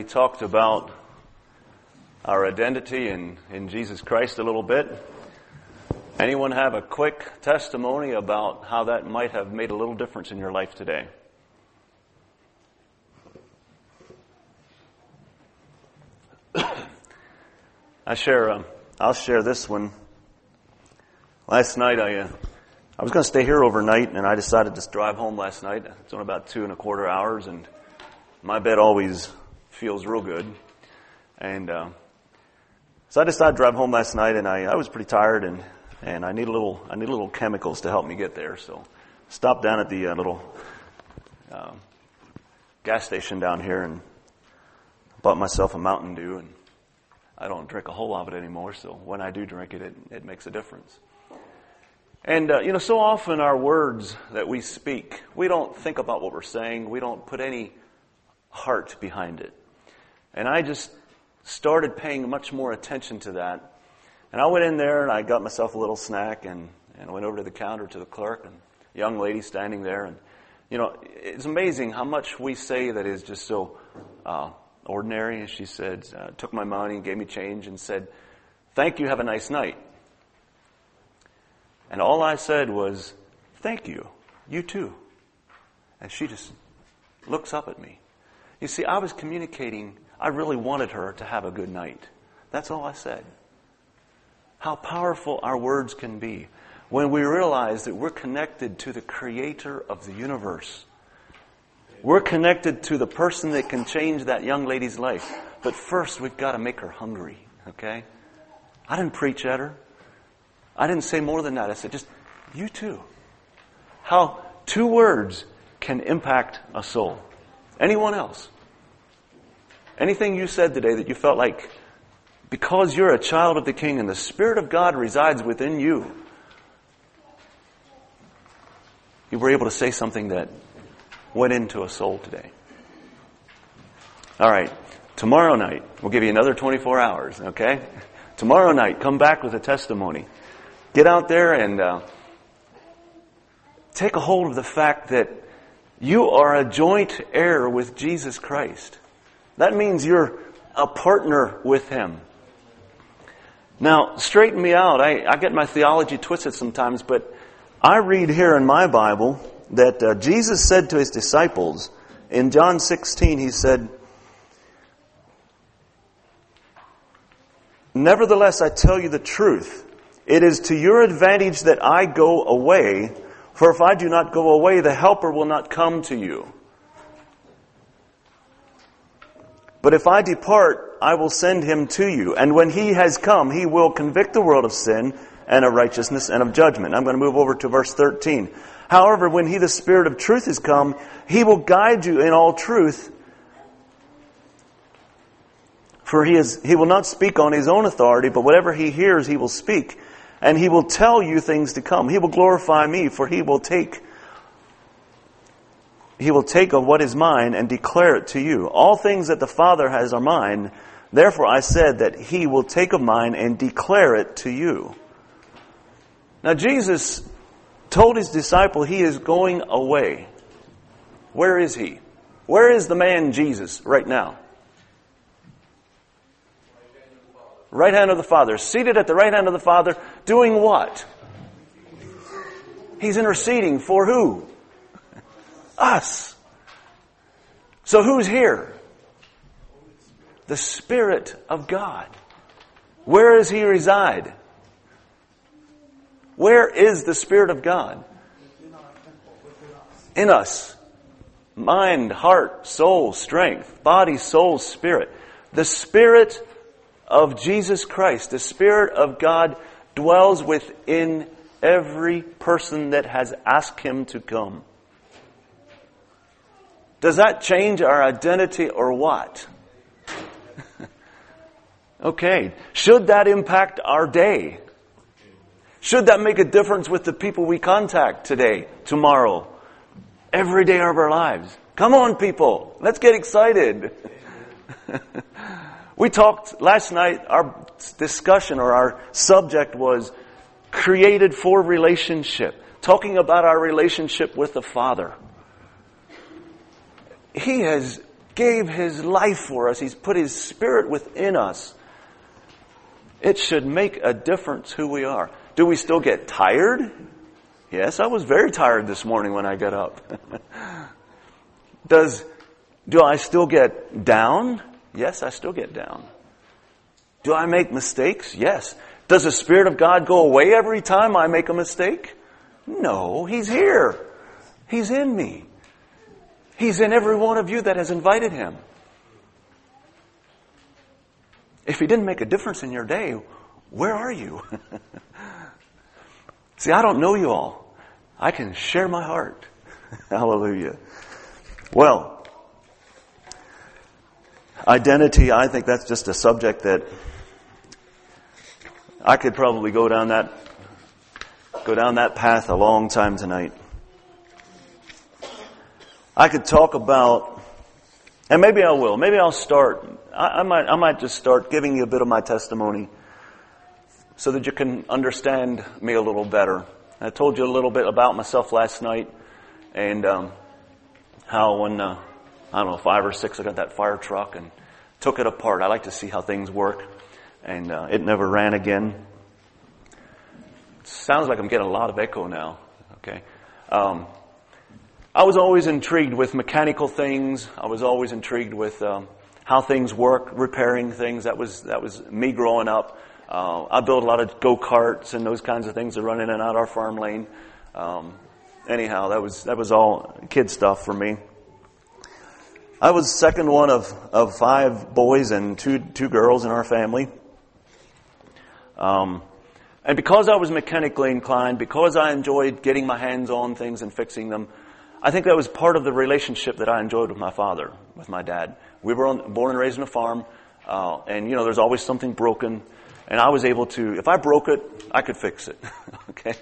We talked about our identity in Jesus Christ a little bit. Anyone have a quick testimony about how that might have made a little difference in your life today? I'll share this one. Last night I was going to stay here overnight, and I decided to drive home last night. It's only about 2.25 hours, and my bed always feels real good. And so I decided to drive home last night, and I was pretty tired, and I need a little chemicals to help me get there. So stopped down at the little gas station down here and bought myself a Mountain Dew. And I don't drink a whole lot of it anymore, so when I do drink it, it makes a difference. And, so often our words that we speak, we don't think about what we're saying. We don't put any heart behind it. And I just started paying much more attention to that. And I went in there and I got myself a little snack and went over to the counter to the clerk, and a young lady standing there. And, it's amazing how much we say that is just so ordinary. And she said, took my money and gave me change and said, "Thank you, have a nice night." And all I said was, "Thank you, you too." And she just looks up at me. You see, I was communicating, I really wanted her to have a good night. That's all I said. How powerful our words can be when we realize that we're connected to the Creator of the universe. We're connected to the person that can change that young lady's life. But first, we've got to make her hungry, okay? I didn't preach at her. I didn't say more than that. I said, just, you too. How 2 words can impact a soul. Anyone else? Anything you said today that you felt like, because you're a child of the King and the Spirit of God resides within you, you were able to say something that went into a soul today. All right. Tomorrow night, we'll give you another 24 hours, okay? Tomorrow night, come back with a testimony. Get out there and take a hold of the fact that you are a joint heir with Jesus Christ. That means you're a partner with Him. Now, straighten me out. I get my theology twisted sometimes, but I read here in my Bible that Jesus said to His disciples, in John 16, He said, "Nevertheless, I tell you the truth. It is to your advantage that I go away, for if I do not go away, the Helper will not come to you. But if I depart, I will send Him to you. And when He has come, He will convict the world of sin and of righteousness and of judgment." I'm going to move over to verse 13. "However, when He, the Spirit of truth, is come, He will guide you in all truth. For He will not speak on His own authority, but whatever He hears, He will speak. And He will tell you things to come. He will glorify Me, for He will take of what is mine and declare it to you. All things that the Father has are mine. Therefore I said that He will take of mine and declare it to you." Now Jesus told His disciple He is going away. Where is He? Where is the man Jesus right now? Right hand of the Father. Seated at the right hand of the Father, doing what? He's interceding for who? Us. So who's here? The Spirit of God. Where does He reside? Where is the Spirit of God? In us. Mind, heart, soul, strength, body, soul, spirit. The Spirit of Jesus Christ, the Spirit of God, dwells within every person that has asked Him to come. Does that change our identity or what? Okay. Should that impact our day? Should that make a difference with the people we contact today, tomorrow, every day of our lives? Come on, people. Let's get excited. We talked last night, our discussion or our subject was created for relationship. Talking about our relationship with the Father. He has gave His life for us. He's put His Spirit within us. It should make a difference who we are. Do we still get tired? Yes, I was very tired this morning when I got up. Do I still get down? Yes, I still get down. Do I make mistakes? Yes. Does the Spirit of God go away every time I make a mistake? No, He's here. He's in me. He's in every one of you that has invited Him. If He didn't make a difference in your day, where are you? See, I don't know you all. I can share my heart. Hallelujah. Well, identity, I think that's just a subject that I could probably go down that path a long time tonight. I could talk about, and maybe I will. Maybe I'll start. I might just start giving you a bit of my testimony so that you can understand me a little better. I told you a little bit about myself last night, and how when I don't know, 5 or 6, I got that fire truck and took it apart. I like to see how things work, and it never ran again. It sounds like I'm getting a lot of echo now. Okay. I was always intrigued with mechanical things. I was always intrigued with how things work, repairing things. That was me growing up. I built a lot of go-karts and those kinds of things that run in and out our farm lane. Anyhow, that was all kid stuff for me. I was second one of 5 boys and two girls in our family. And because I was mechanically inclined, because I enjoyed getting my hands on things and fixing them, I think that was part of the relationship that I enjoyed with my father, with my dad. We were born and raised on a farm, and there's always something broken, and I was able to, if I broke it, I could fix it. Okay.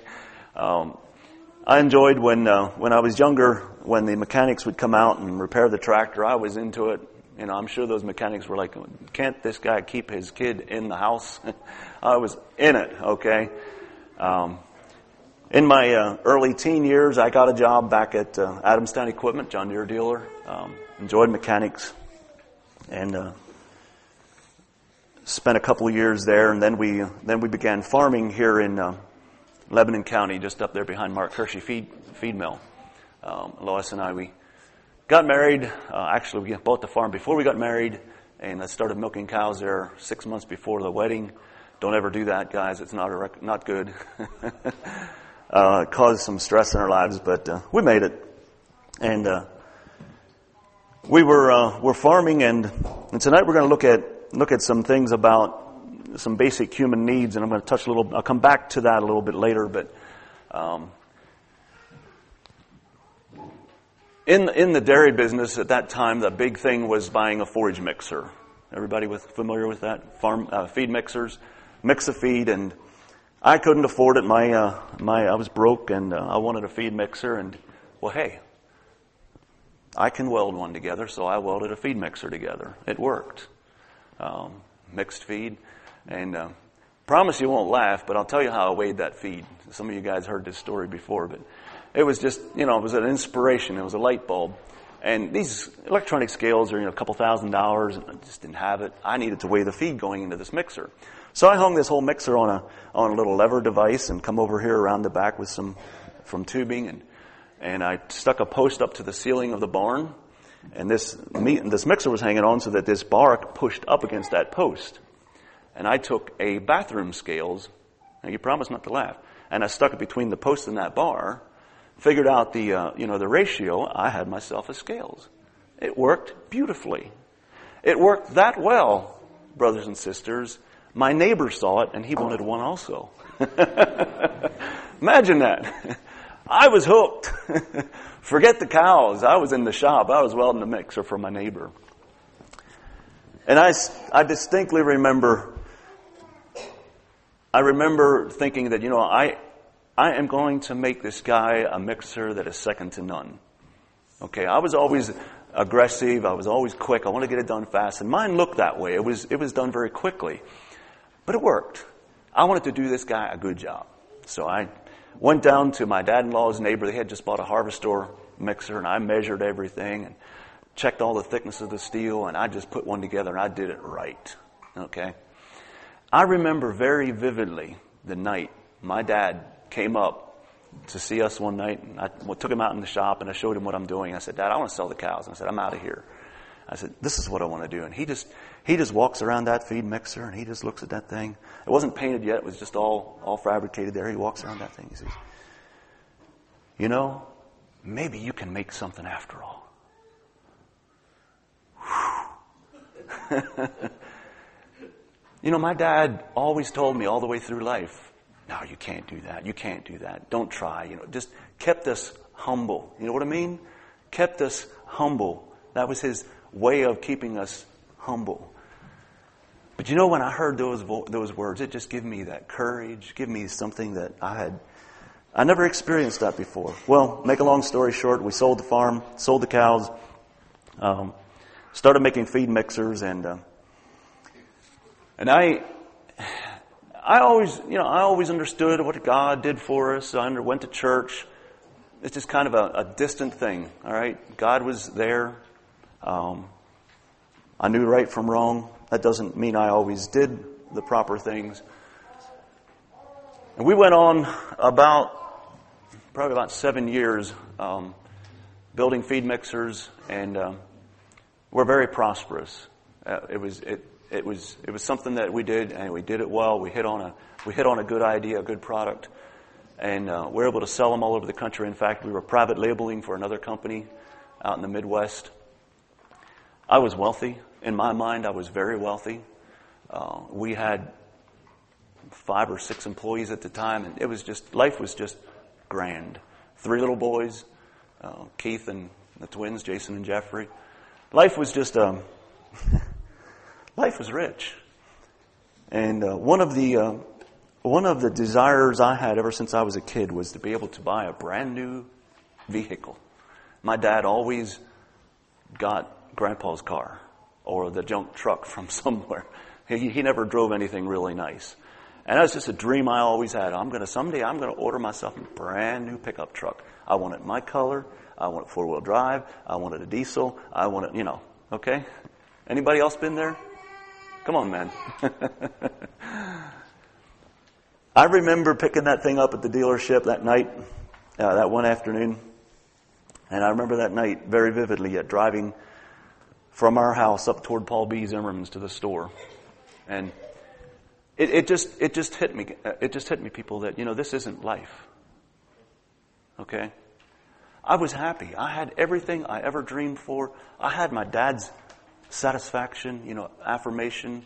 I enjoyed when I was younger, when the mechanics would come out and repair the tractor. I was into it. I'm sure those mechanics were like, can't this guy keep his kid in the house? I was in it, okay? In my early teen years, I got a job back at Adamstown Equipment, John Deere dealer. Enjoyed mechanics, and spent a couple of years there. And then we began farming here in Lebanon County, just up there behind Mark Hershey feed mill. Lois and I, we got married. Actually, we bought the farm before we got married, and I started milking cows there 6 months before the wedding. Don't ever do that, guys. It's not good. It caused some stress in our lives, but we made it. And we're farming, and tonight we're going to look at some things about some basic human needs, and I'm going to touch a little. I'll come back to that a little bit later, but in the dairy business at that time, the big thing was buying a forage mixer. Everybody familiar with that? Feed mixers, mix a feed, and I couldn't afford it. I was broke, and I wanted a feed mixer, and well, hey, I can weld one together, so I welded a feed mixer together. It worked. Mixed feed. And promise you won't laugh, but I'll tell you how I weighed that feed. Some of you guys heard this story before, but it was just, it was an inspiration. It was a light bulb. And these electronic scales are, a couple $1,000s, and I just didn't have it. I needed to weigh the feed going into this mixer. So I hung this whole mixer on a little lever device and come over here around the back with from tubing, and I stuck a post up to the ceiling of the barn, and this mixer was hanging on so that this bar pushed up against that post. And I took a bathroom scales, now you promise not to laugh, and I stuck it between the post and that bar, figured out the ratio. I had myself a scales. It worked beautifully. It worked that well, brothers and sisters. My neighbor saw it, and he wanted one also. Imagine that. I was hooked. Forget the cows. I was in the shop. I was welding a mixer for my neighbor. And I distinctly remember thinking that, I am going to make this guy a mixer that is second to none. Okay, I was always aggressive. I was always quick. I want to get it done fast. And mine looked that way. It was done very quickly. But it worked. I wanted to do this guy a good job. So I went down to my dad-in-law's neighbor. They had just bought a Harvestor mixer, and I measured everything and checked all the thickness of the steel, and I just put one together, and I did it right. Okay? I remember very vividly the night my dad came up to see us one night, and I took him out in the shop, and I showed him what I'm doing. I said, Dad, I want to sell the cows. And I said, I'm out of here. I said, this is what I want to do. And he just walks around that feed mixer, and he just looks at that thing. It wasn't painted yet. It was just all fabricated there. He walks around that thing. He says, you know, maybe you can make something after all. You know, my dad always told me all the way through life, no, you can't do that. You can't do that. Don't try. You know, just kept us humble. You know what I mean? Kept us humble. That was his way of keeping us humble. But you know, when I heard those words, it just gave me that courage, give me something that I never experienced that before. Well, make a long story short, we sold the farm, sold the cows, started making feed mixers, and I always understood what God did for us. I went to church. It's just kind of a distant thing, all right? God was there. I knew right from wrong. That doesn't mean I always did the proper things. And we went on probably about 7 years building feed mixers, and we're very prosperous. It was something that we did, and we did it well. We hit on a good idea, a good product, and we're able to sell them all over the country. In fact, we were private labeling for another company out in the Midwest. I was wealthy. In my mind, I was very wealthy. We had 5 or 6 employees at the time, and life was just grand. 3 little boys, Keith and the twins, Jason and Jeffrey. Life was just life was rich. And one of the desires I had ever since I was a kid was to be able to buy a brand new vehicle. My dad always got Grandpa's car or the junk truck from somewhere. He never drove anything really nice. And that was just a dream I always had. Someday I'm going to order myself a brand new pickup truck. I want it my color. I want it 4-wheel drive. I want it a diesel. I want it, okay? Anybody else been there? Come on, man. I remember picking that thing up at the dealership that night, that one afternoon. And I remember that night very vividly, yet driving from our house up toward Paul B. Zimmerman's to the store. And it just hit me. It just hit me, people, that, this isn't life. Okay? I was happy. I had everything I ever dreamed for. I had my dad's satisfaction, affirmation.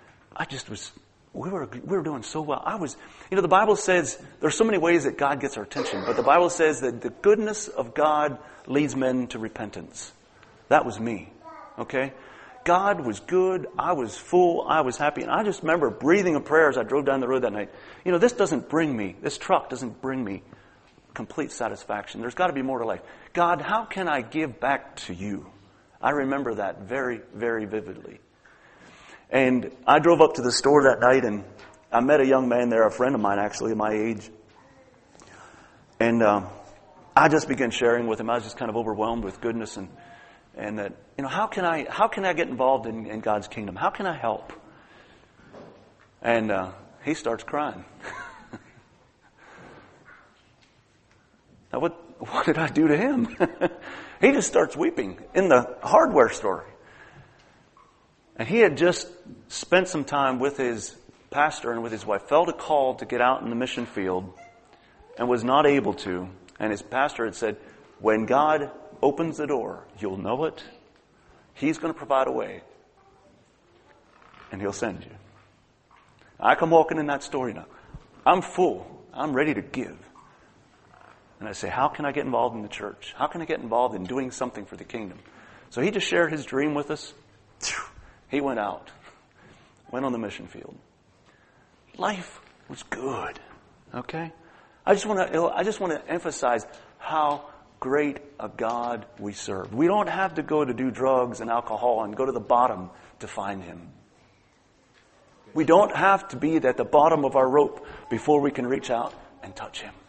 We were doing so well. The Bible says there's so many ways that God gets our attention, but the Bible says that the goodness of God leads men to repentance. That was me. Okay? God was good. I was full. I was happy. And I just remember breathing a prayer as I drove down the road that night. This truck doesn't bring me complete satisfaction. There's got to be more to life. God, how can I give back to you? I remember that very, very vividly. And I drove up to the store that night, and I met a young man there, a friend of mine actually, my age. And I just began sharing with him. I was just kind of overwhelmed with goodness and that, how can I get involved in God's kingdom? How can I help? And he starts crying. Now, what did I do to him? He just starts weeping in the hardware store. And he had just spent some time with his pastor and with his wife, felt a call to get out in the mission field and was not able to. And his pastor had said, when God opens the door, you'll know it. He's going to provide a way. And he'll send you. I come walking in that story now. I'm full. I'm ready to give. And I say, how can I get involved in the church? How can I get involved in doing something for the kingdom? So he just shared his dream with us. He went out. Went on the mission field. Life was good. Okay? I just want to emphasize how great a God we serve. We don't have to go to do drugs and alcohol and go to the bottom to find Him. We don't have to be at the bottom of our rope before we can reach out and touch Him.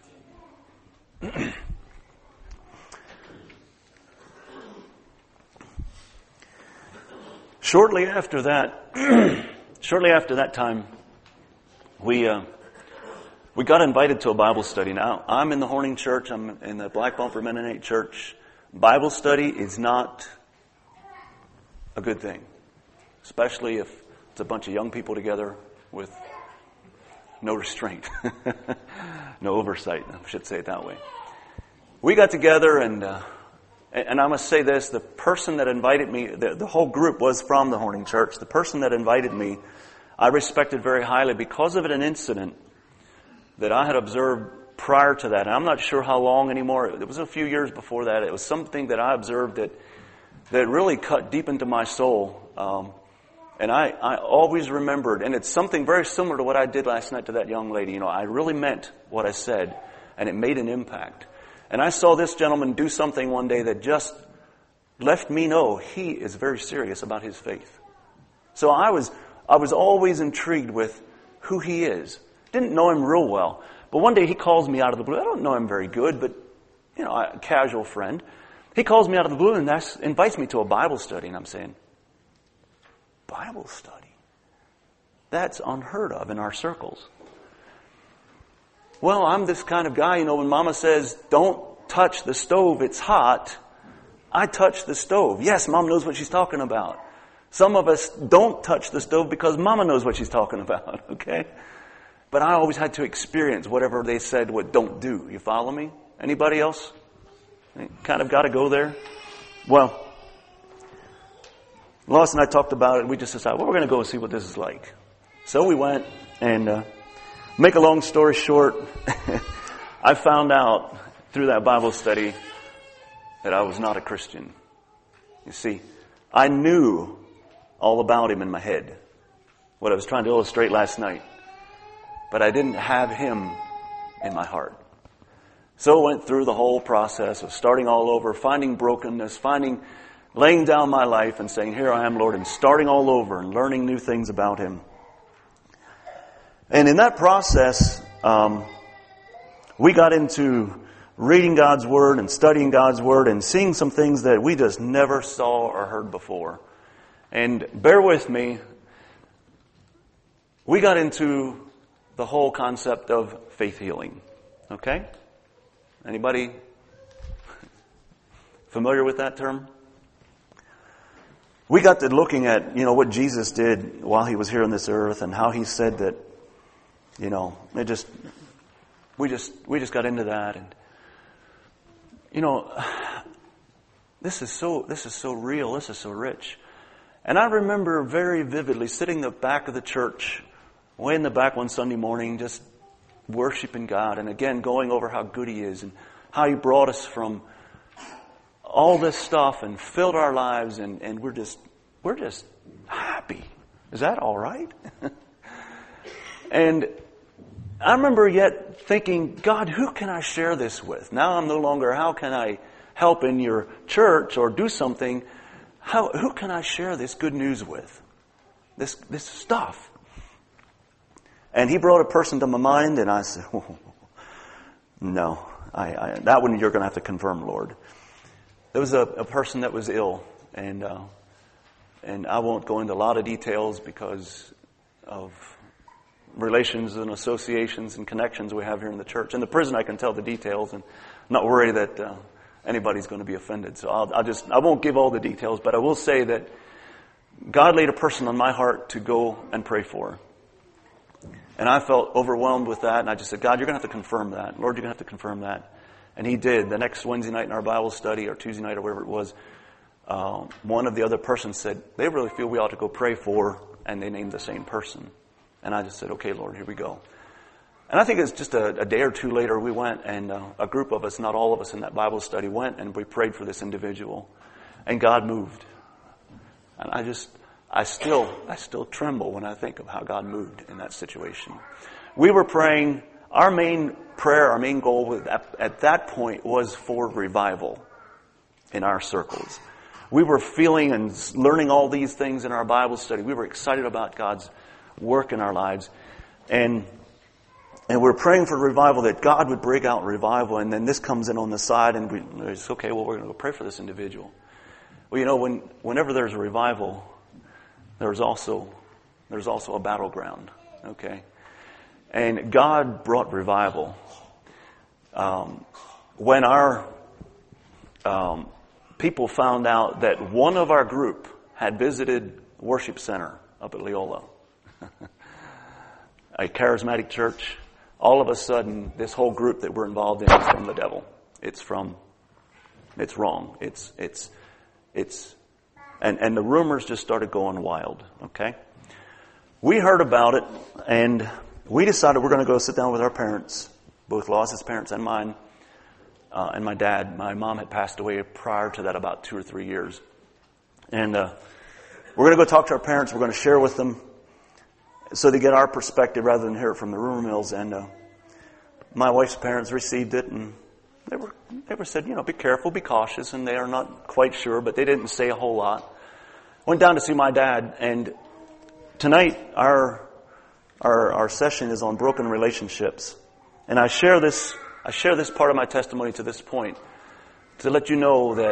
Shortly after that time, we got invited to a Bible study. Now, I'm in the Horning Church. I'm in the Black Bumper Mennonite Church. Bible study is not a good thing, especially if it's a bunch of young people together with no restraint, no oversight. I should say it that way. We got together, and I must say this: the person that invited me, the whole group was from the Horning Church. The person that invited me, I respected very highly because of an incident that I had observed prior to that. And I'm not sure how long anymore. It was a few years before that. It was something that I observed that really cut deep into my soul. And I always remembered, and it's something very similar to what I did last night to that young lady. You know, I really meant what I said, and it made an impact. And I saw this gentleman do something one day that just left me know he is very serious about his faith. So I was always intrigued with who he is. Didn't know him real well. But one day he calls me out of the blue. I don't know him very good, but, you know, a casual friend. He calls me out of the blue and invites me to a Bible study. And I'm saying, Bible study? That's unheard of in our circles. Well, I'm this kind of guy, you know, when Mama says, don't touch the stove, it's hot, I touch the stove. Yes, Mom knows what she's talking about. Some of us don't touch the stove because Mama knows what she's talking about, okay? But I always had to experience whatever they said what don't do. You follow me? Anybody else? Kind of got to go there? Well, Lois and I talked about it. We just decided, well, we're going to go and see what this is like. So we went, and make a long story short, I found out through that Bible study that I was not a Christian. You see, I knew all about him in my head, what I was trying to illustrate last night. But I didn't have him in my heart. So I went through the whole process of starting all over, finding brokenness, laying down my life and saying, here I am, Lord, and starting all over and learning new things about him. And in that process, we got into reading God's Word and studying God's Word and seeing some things that we just never saw or heard before. And bear with me, we got into the whole concept of faith healing. Okay? Anybody familiar with that term? We got to looking at, you know, what Jesus did while he was here on this earth and how he said that, you know, we just got into that. And, you know, this is so real. This is so rich. And I remember very vividly sitting in the back of the church, way in the back one Sunday morning, just worshiping God. And again, going over how good he is and how he brought us from all this stuff and filled our lives. And we're just happy. Is that all right? And I remember yet thinking, God, who can I share this with? Now I'm no longer, how can I help in your church or do something? Who can I share this good news with? This stuff. And he brought a person to my mind, and I said, oh, no, that one you're going to have to confirm, Lord. There was a person that was ill, and I won't go into a lot of details because of relations and associations and connections we have here in the church. In the prison, I can tell the details, and I'm not worried that anybody's going to be offended. So I won't give all the details, but I will say that God laid a person on my heart to go and pray for. And I felt overwhelmed with that, and I just said, God, you're going to have to confirm that. Lord, you're going to have to confirm that. And he did. The next Wednesday night in our Bible study, or Tuesday night, or whatever it was, one of the other persons said, they really feel we ought to go pray for, and they named the same person. And I just said, okay, Lord, here we go. And I think it's just a day or two later, we went, and a group of us, not all of us in that Bible study, went, and we prayed for this individual. And God moved. And I still tremble when I think of how God moved in that situation. We were praying, our main prayer, our main goal at that point was for revival in our circles. We were feeling and learning all these things in our Bible study. We were excited about God's work in our lives. And we're praying for revival, that God would break out revival. And then this comes in on the side, and we're going to go pray for this individual. Well, you know, whenever there's a revival, there's also a battleground. Okay? And God brought revival. When our people found out that one of our group had visited worship center up at Leola, a charismatic church, all of a sudden this whole group that we're involved in is from the devil. It's wrong. And the rumors just started going wild. Okay? We heard about it, and we decided we're going to go sit down with our parents, both Laws's parents and mine, and my dad. My mom had passed away prior to that about 2 or 3 years. And we're going to go talk to our parents. We're going to share with them so they get our perspective rather than hear it from the rumor mills. And my wife's parents received it, and they were said, be careful, be cautious, and they are not quite sure, but they didn't say a whole lot. Went down to see my dad, and tonight our session is on broken relationships. And I share this part of my testimony to this point to let you know that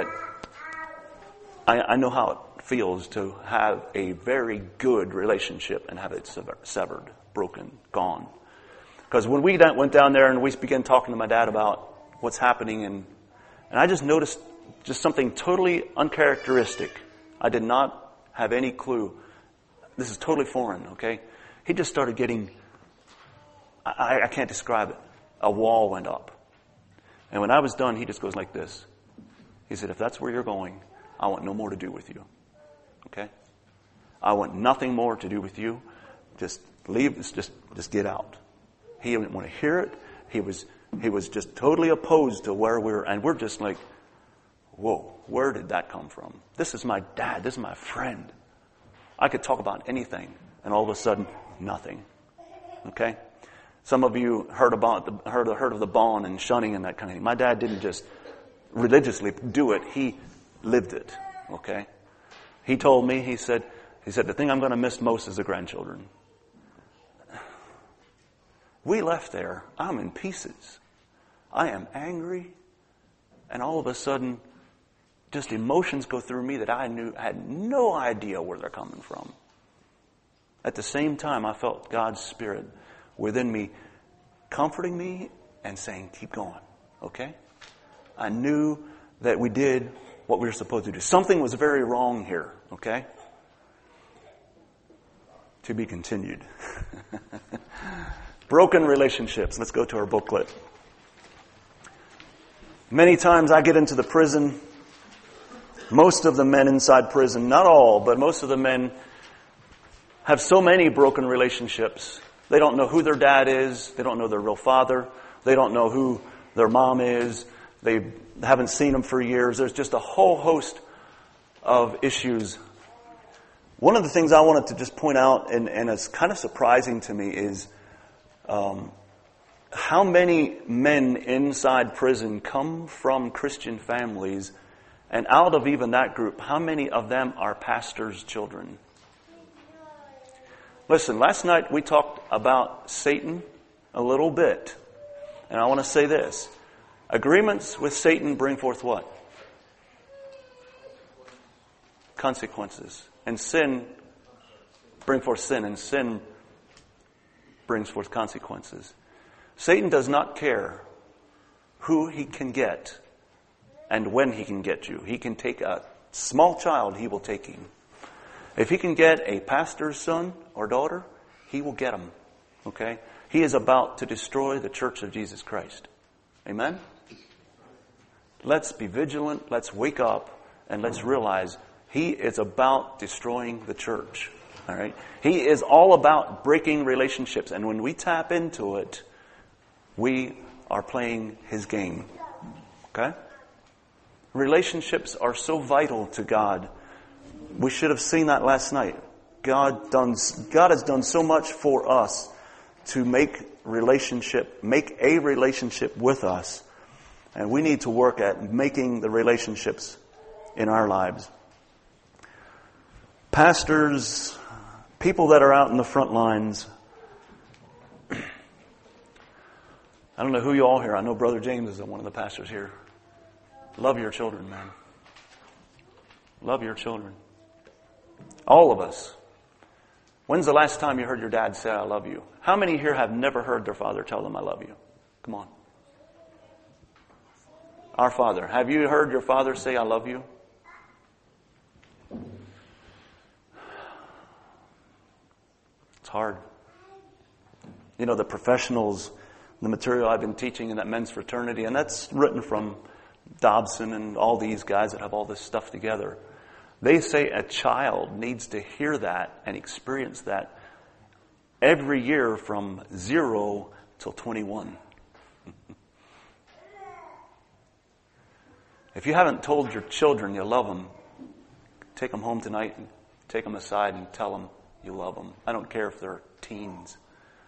I know how it feels to have a very good relationship and have it severed, broken, gone. Because when we went down there and we began talking to my dad about what's happening, and I just noticed just something totally uncharacteristic. I did not have any clue. This is totally foreign, okay? He just started getting, I can't describe it. A wall went up. And when I was done, he just goes like this. He said, if that's where you're going, I want no more to do with you. Okay? I want nothing more to do with you. Just leave, just get out. He didn't want to hear it. He was just totally opposed to where we were, and we're just like, whoa, where did that come from? This is my dad. This is my friend. I could talk about anything, and all of a sudden, nothing. Okay? Some of you heard of the bond and shunning and that kind of thing. My dad didn't just religiously do it. He lived it. Okay? He told me, he said, the thing I'm going to miss most is the grandchildren. We left there. I'm in pieces. I am angry. And all of a sudden, just emotions go through me that I had no idea where they're coming from. At the same time, I felt God's Spirit within me comforting me and saying, keep going. Okay? I knew that we did what we were supposed to do. Something was very wrong here. Okay? To be continued. Broken relationships. Let's go to our booklet. Many times I get into the prison. Most of the men inside prison, not all, but most of the men have so many broken relationships. They don't know who their dad is. They don't know their real father. They don't know who their mom is. They haven't seen them for years. There's just a whole host of issues. One of the things I wanted to just point out, and it's kind of surprising to me, is how many men inside prison come from Christian families, and out of even that group, how many of them are pastors' children? Listen, last night we talked about Satan a little bit, and I want to say this. Agreements with Satan bring forth what? Consequences. And sin brings forth sin, and sin brings forth consequences. Satan does not care who he can get and when he can get you. He can take a small child, he will take him. If he can get a pastor's son or daughter, he will get them. Okay? He is about to destroy the church of Jesus Christ. Amen? Let's be vigilant, let's wake up, and let's realize he is about destroying the church. All right? He is all about breaking relationships, and when we tap into it, we are playing his game. Okay? Relationships are so vital to God. We should have seen that last night. God has done so much for us to make a relationship with us. And we need to work at making the relationships in our lives. Pastors, people that are out in the front lines. I don't know who you all here. I know Brother James is one of the pastors here. Love your children, man. Love your children. All of us When's the last time you heard your dad say, I love you? How many here have never heard their father tell them, I love you? Come on. Our Father. Have you heard your father say, I love you? It's hard. You know, the professionals, the material I've been teaching in that men's fraternity, and that's written from Dobson and all these guys that have all this stuff together. They say a child needs to hear that and experience that every year from 0 till 21. If you haven't told your children you love them, take them home tonight and take them aside and tell them you love them. I don't care if they're teens.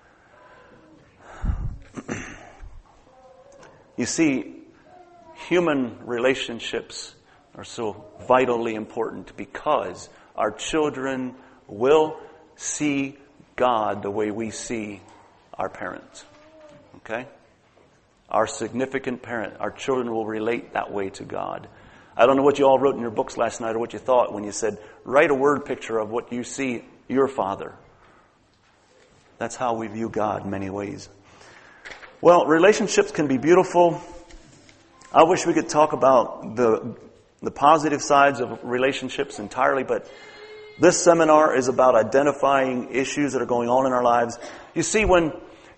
You see, human relationships are so vitally important because our children will see God the way we see our parents. Okay? Our significant parent, our children will relate that way to God. I don't know what you all wrote in your books last night or what you thought when you said, write a word picture of what you see your father. That's how we view God in many ways. Well, relationships can be beautiful. I wish we could talk about the positive sides of relationships entirely, but this seminar is about identifying issues that are going on in our lives. You see, when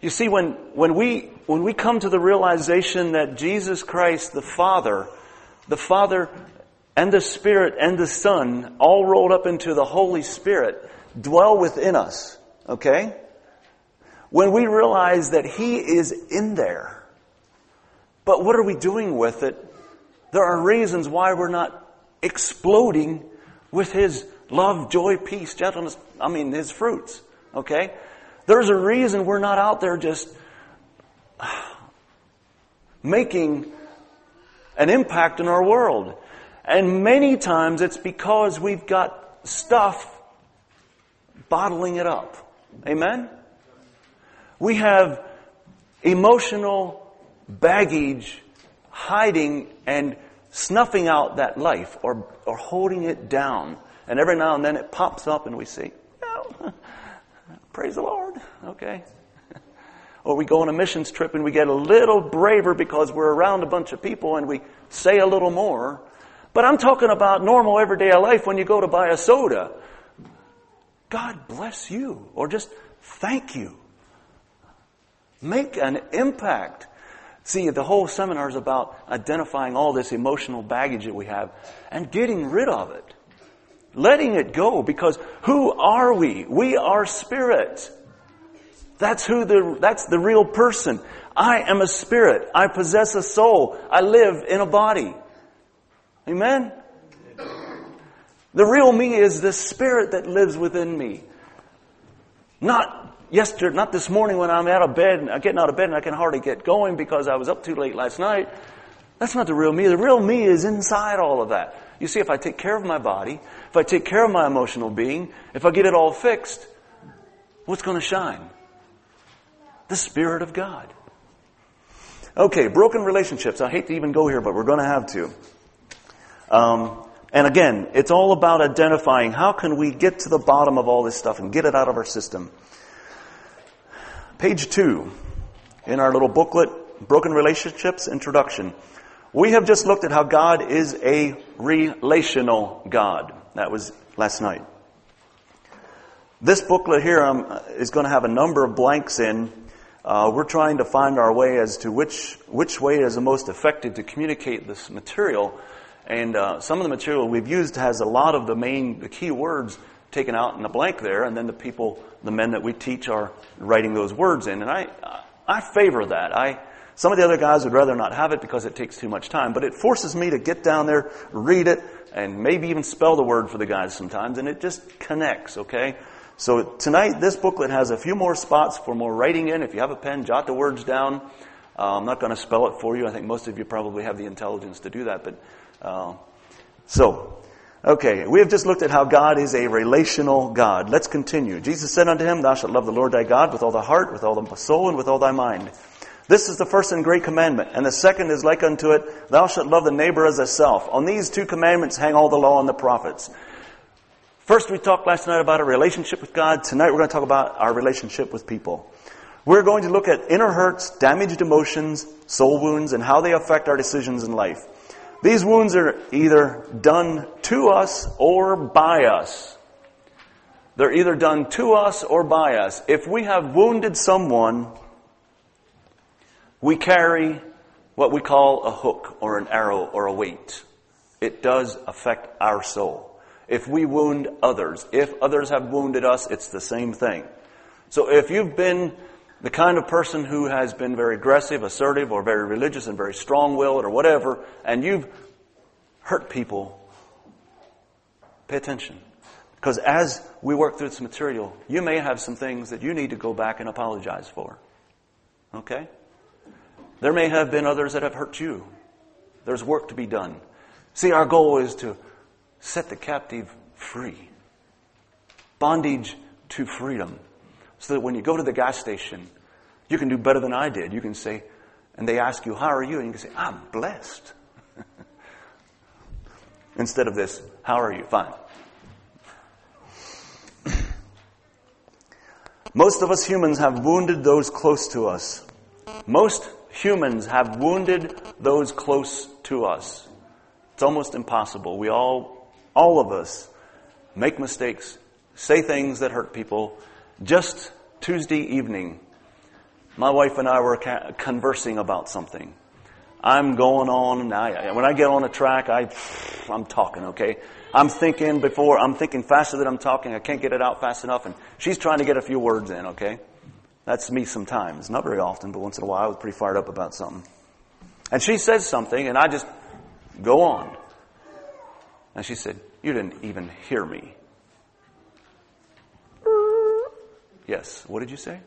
we come to the realization that Jesus Christ, the Father and the Spirit and the Son, all rolled up into the Holy Spirit, dwell within us, okay? When we realize that He is in there, but what are we doing with it? There are reasons why we're not exploding with His love, joy, peace, gentleness, His fruits, okay? There's a reason we're not out there just making an impact in our world. And many times it's because we've got stuff bottling it up. Amen? We have emotional baggage hiding and snuffing out that life or holding it down. And every now and then it pops up and we say, oh, praise the Lord. Okay. Or we go on a missions trip and we get a little braver because we're around a bunch of people and we say a little more. But I'm talking about normal everyday life when you go to buy a soda. God bless you. Or just thank you. Make an impact. See, the whole seminar is about identifying all this emotional baggage that we have and getting rid of it. Letting it go, because who are we? We are spirit. That's the real person. I am a spirit. I possess a soul. I live in a body. Amen? The real me is the spirit that lives within me. Not this morning when I'm getting out of bed and I can hardly get going because I was up too late last night. That's not the real me. The real me is inside all of that. You see, if I take care of my body, if I take care of my emotional being, if I get it all fixed, what's going to shine? The Spirit of God. Okay, broken relationships. I hate to even go here, but we're going to have to. And again, it's all about identifying how can we get to the bottom of all this stuff and get it out of our system. Page 2 in our little booklet, Broken Relationships Introduction. We have just looked at how God is a relational God. That was last night. This booklet here is going to have a number of blanks in. We're trying to find our way as to which way is the most effective to communicate this material. And some of the material we've used has a lot of the key words taken out in the blank there, and then the men that we teach are writing those words in. And I favor that. Some of the other guys would rather not have it because it takes too much time, but it forces me to get down there, read it, and maybe even spell the word for the guys sometimes, and it just connects, okay? So tonight, this booklet has a few more spots for more writing in. If you have a pen, jot the words down. I'm not going to spell it for you. I think most of you probably have the intelligence to do that, but okay, we have just looked at how God is a relational God. Let's continue. Jesus said unto him, Thou shalt love the Lord thy God with all thy heart, with all thy soul, and with all thy mind. This is the first and great commandment, and the second is like unto it, Thou shalt love the neighbor as thyself. On these two commandments hang all the law and the prophets. First, we talked last night about a relationship with God. Tonight, we're going to talk about our relationship with people. We're going to look at inner hurts, damaged emotions, soul wounds, and how they affect our decisions in life. These wounds are either done to us or by us. They're either done to us or by us. If we have wounded someone, we carry what we call a hook or an arrow or a weight. It does affect our soul. If we wound others, if others have wounded us, it's the same thing. So if you've been the kind of person who has been very aggressive, assertive, or very religious and very strong-willed or whatever, and you've hurt people, pay attention. Because as we work through this material, you may have some things that you need to go back and apologize for. Okay? There may have been others that have hurt you. There's work to be done. See, our goal is to set the captive free. Bondage to freedom. So that when you go to the gas station, you can do better than I did. You can say, and they ask you, how are you? And you can say, I'm blessed. Instead of this, how are you? Fine. Most of us humans have wounded those close to us. Most humans have wounded those close to us. It's almost impossible. We all of us make mistakes, say things that hurt people. Just Tuesday evening, my wife and I were conversing about something. I'm going on, and when I get on a track, I'm talking, okay? I'm thinking faster than I'm talking. I can't get it out fast enough, and she's trying to get a few words in, okay? That's me sometimes. Not very often, but once in a while I was pretty fired up about something. And she says something, and I just go on. And she said, you didn't even hear me. Yes. What did you say?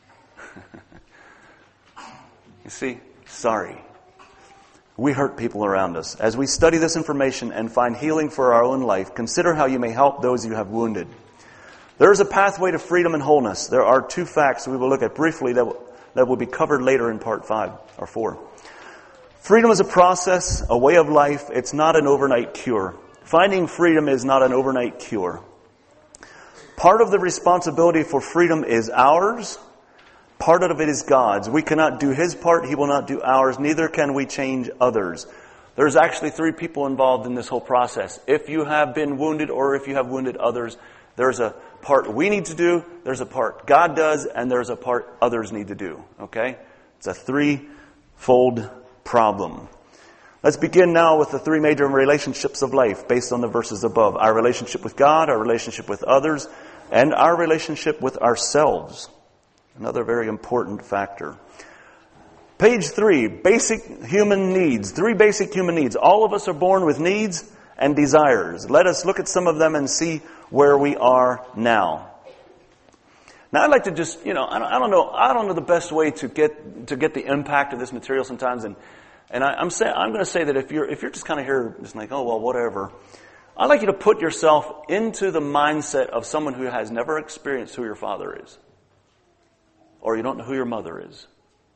You see, sorry. We hurt people around us. As we study this information and find healing for our own life, consider how you may help those you have wounded. There is a pathway to freedom and wholeness. There are two facts we will look at briefly that will be covered later in part 5 or 4. Freedom is a process, a way of life. It's not an overnight cure. Finding freedom is not an overnight cure. Part of the responsibility for freedom is ours. Part of it is God's. We cannot do His part. He will not do ours. Neither can we change others. There's actually 3 people involved in this whole process. If you have been wounded or if you have wounded others, there's a part we need to do, there's a part God does, and there's a part others need to do. Okay? It's a 3-fold problem. Let's begin now with the 3 major relationships of life based on the verses above. Our relationship with God, our relationship with others, and our relationship with ourselves. Another very important factor. Page 3, basic human needs. 3 basic human needs. All of us are born with needs and desires. Let us look at some of them and see where we are now. Now I'd like to just, I don't know the best way to get the impact of this material sometimes, and I'm going to say that if you're just kind of here, just like, oh well, whatever. I'd like you to put yourself into the mindset of someone who has never experienced who your father is, or you don't know who your mother is,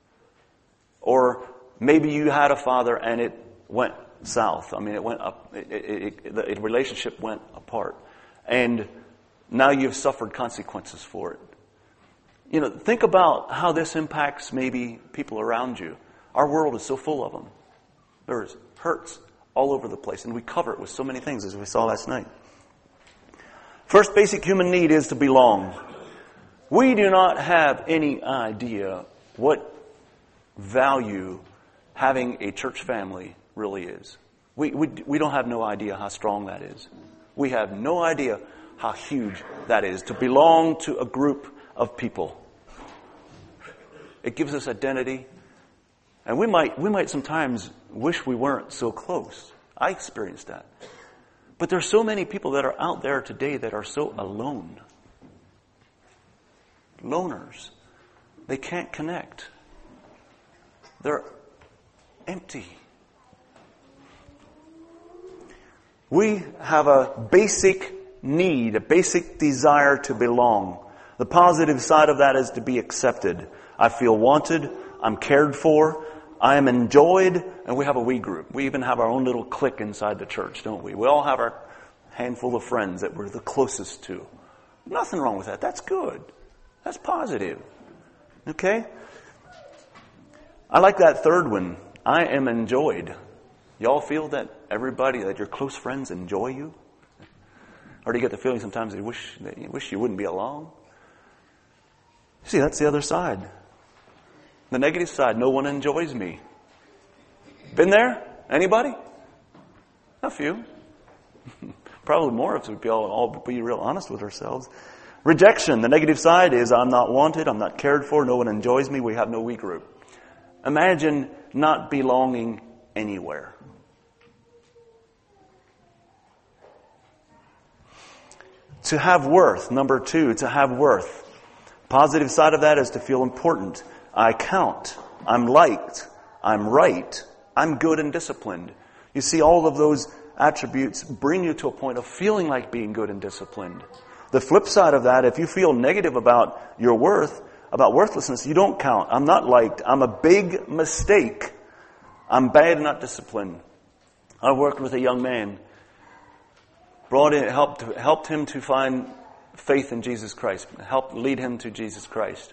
or maybe you had a father and it went south. I mean, it went up. The relationship went apart, and now you've suffered consequences for it. Think about how this impacts maybe people around you. Our world is so full of them. There's hurts all over the place, and we cover it with so many things, as we saw last night. First basic human need is to belong. We do not have any idea what value having a church family really is. We don't have no idea how strong that is. We have no idea how huge that is, to belong to a group of people. It gives us identity. And we might sometimes wish we weren't so close. I experienced that. But there's so many people that are out there today that are so alone. Loners. They can't connect. They're empty. We have a basic need, a basic desire to belong. The positive side of that is to be accepted. I feel wanted. I'm cared for. I am enjoyed. And we have a we group. We even have our own little clique inside the church, don't we? We all have our handful of friends that we're the closest to. Nothing wrong with that. That's good. That's positive. Okay? I like that third one. I am enjoyed. Y'all feel that everybody, that your close friends enjoy you? Or do you get the feeling sometimes you wish you wouldn't be along? See, that's the other side. The negative side, no one enjoys me. Been there? Anybody? A few. Probably more if we all be real honest with ourselves. Rejection, the negative side is I'm not wanted, I'm not cared for, no one enjoys me, we have no we group. Imagine not belonging anywhere. To have worth, number 2, to have worth. Positive side of that is to feel important. I count. I'm liked. I'm right. I'm good and disciplined. You see, all of those attributes bring you to a point of feeling like being good and disciplined. The flip side of that, if you feel negative about your worth, about worthlessness, you don't count. I'm not liked. I'm a big mistake. I'm bad and not disciplined. I worked with a young man. Helped him to find faith in Jesus Christ. Helped lead him to Jesus Christ.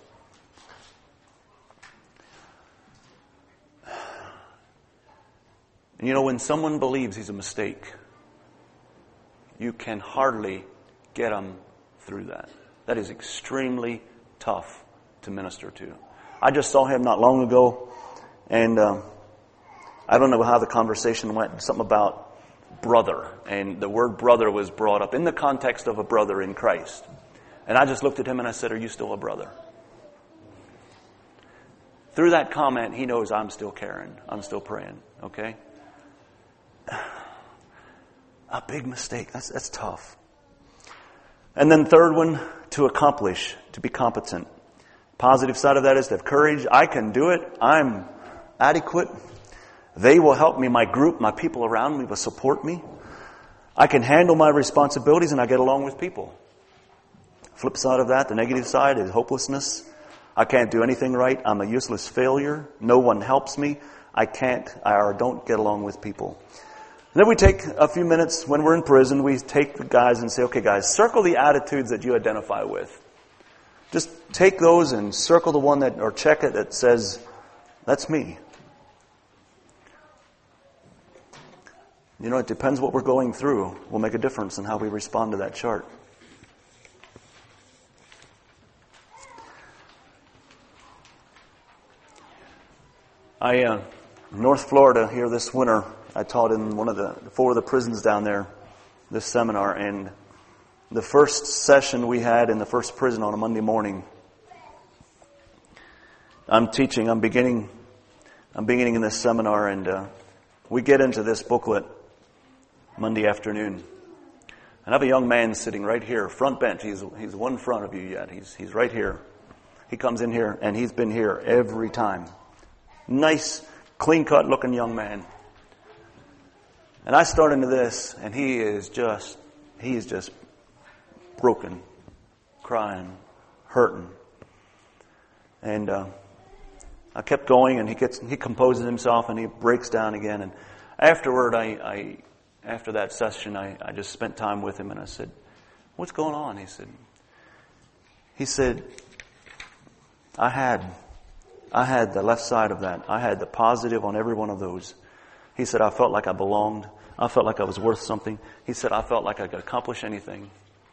And you know, when someone believes he's a mistake, you can hardly get them through that. That is extremely tough to minister to. I just saw him not long ago, and I don't know how the conversation went. Something about brother, and the word brother was brought up in the context of a brother in Christ. And I just looked at him and I said, are you still a brother? Through that comment, he knows I'm still caring. I'm still praying. Okay? A big mistake. That's tough. And then third one, to accomplish, to be competent. Positive side of that is to have courage. I can do it. I'm adequate. They will help me. My group, my people around me will support me. I can handle my responsibilities and I get along with people. Flip side of that, the negative side is hopelessness. I can't do anything right. I'm a useless failure. No one helps me. I don't get along with people. And then we take a few minutes when we're in prison, we take the guys and say, okay guys, circle the attitudes that you identify with. Just take those and circle the one or check it that says, that's me. You know, it depends what we're going through. Will make a difference in how we respond to that chart. North Florida here this winter, I taught in one of the 4 of the prisons down there, this seminar, and the first session we had in the first prison on a Monday morning, I'm beginning in this seminar, and we get into this booklet Monday afternoon. And I have a young man sitting right here, front bench. He's one in front of you yet. He's right here. He comes in here, and he's been here every time. Nice, clean-cut looking young man. And I start into this, and he is just broken, crying, hurting. And I kept going, and he composes himself, and he breaks down again. And afterward, after that session, I just spent time with him, and I said, "What's going on?" He said, I had the left side of that. I had the positive on every one of those. He said, I felt like I belonged. I felt like I was worth something. He said, I felt like I could accomplish anything.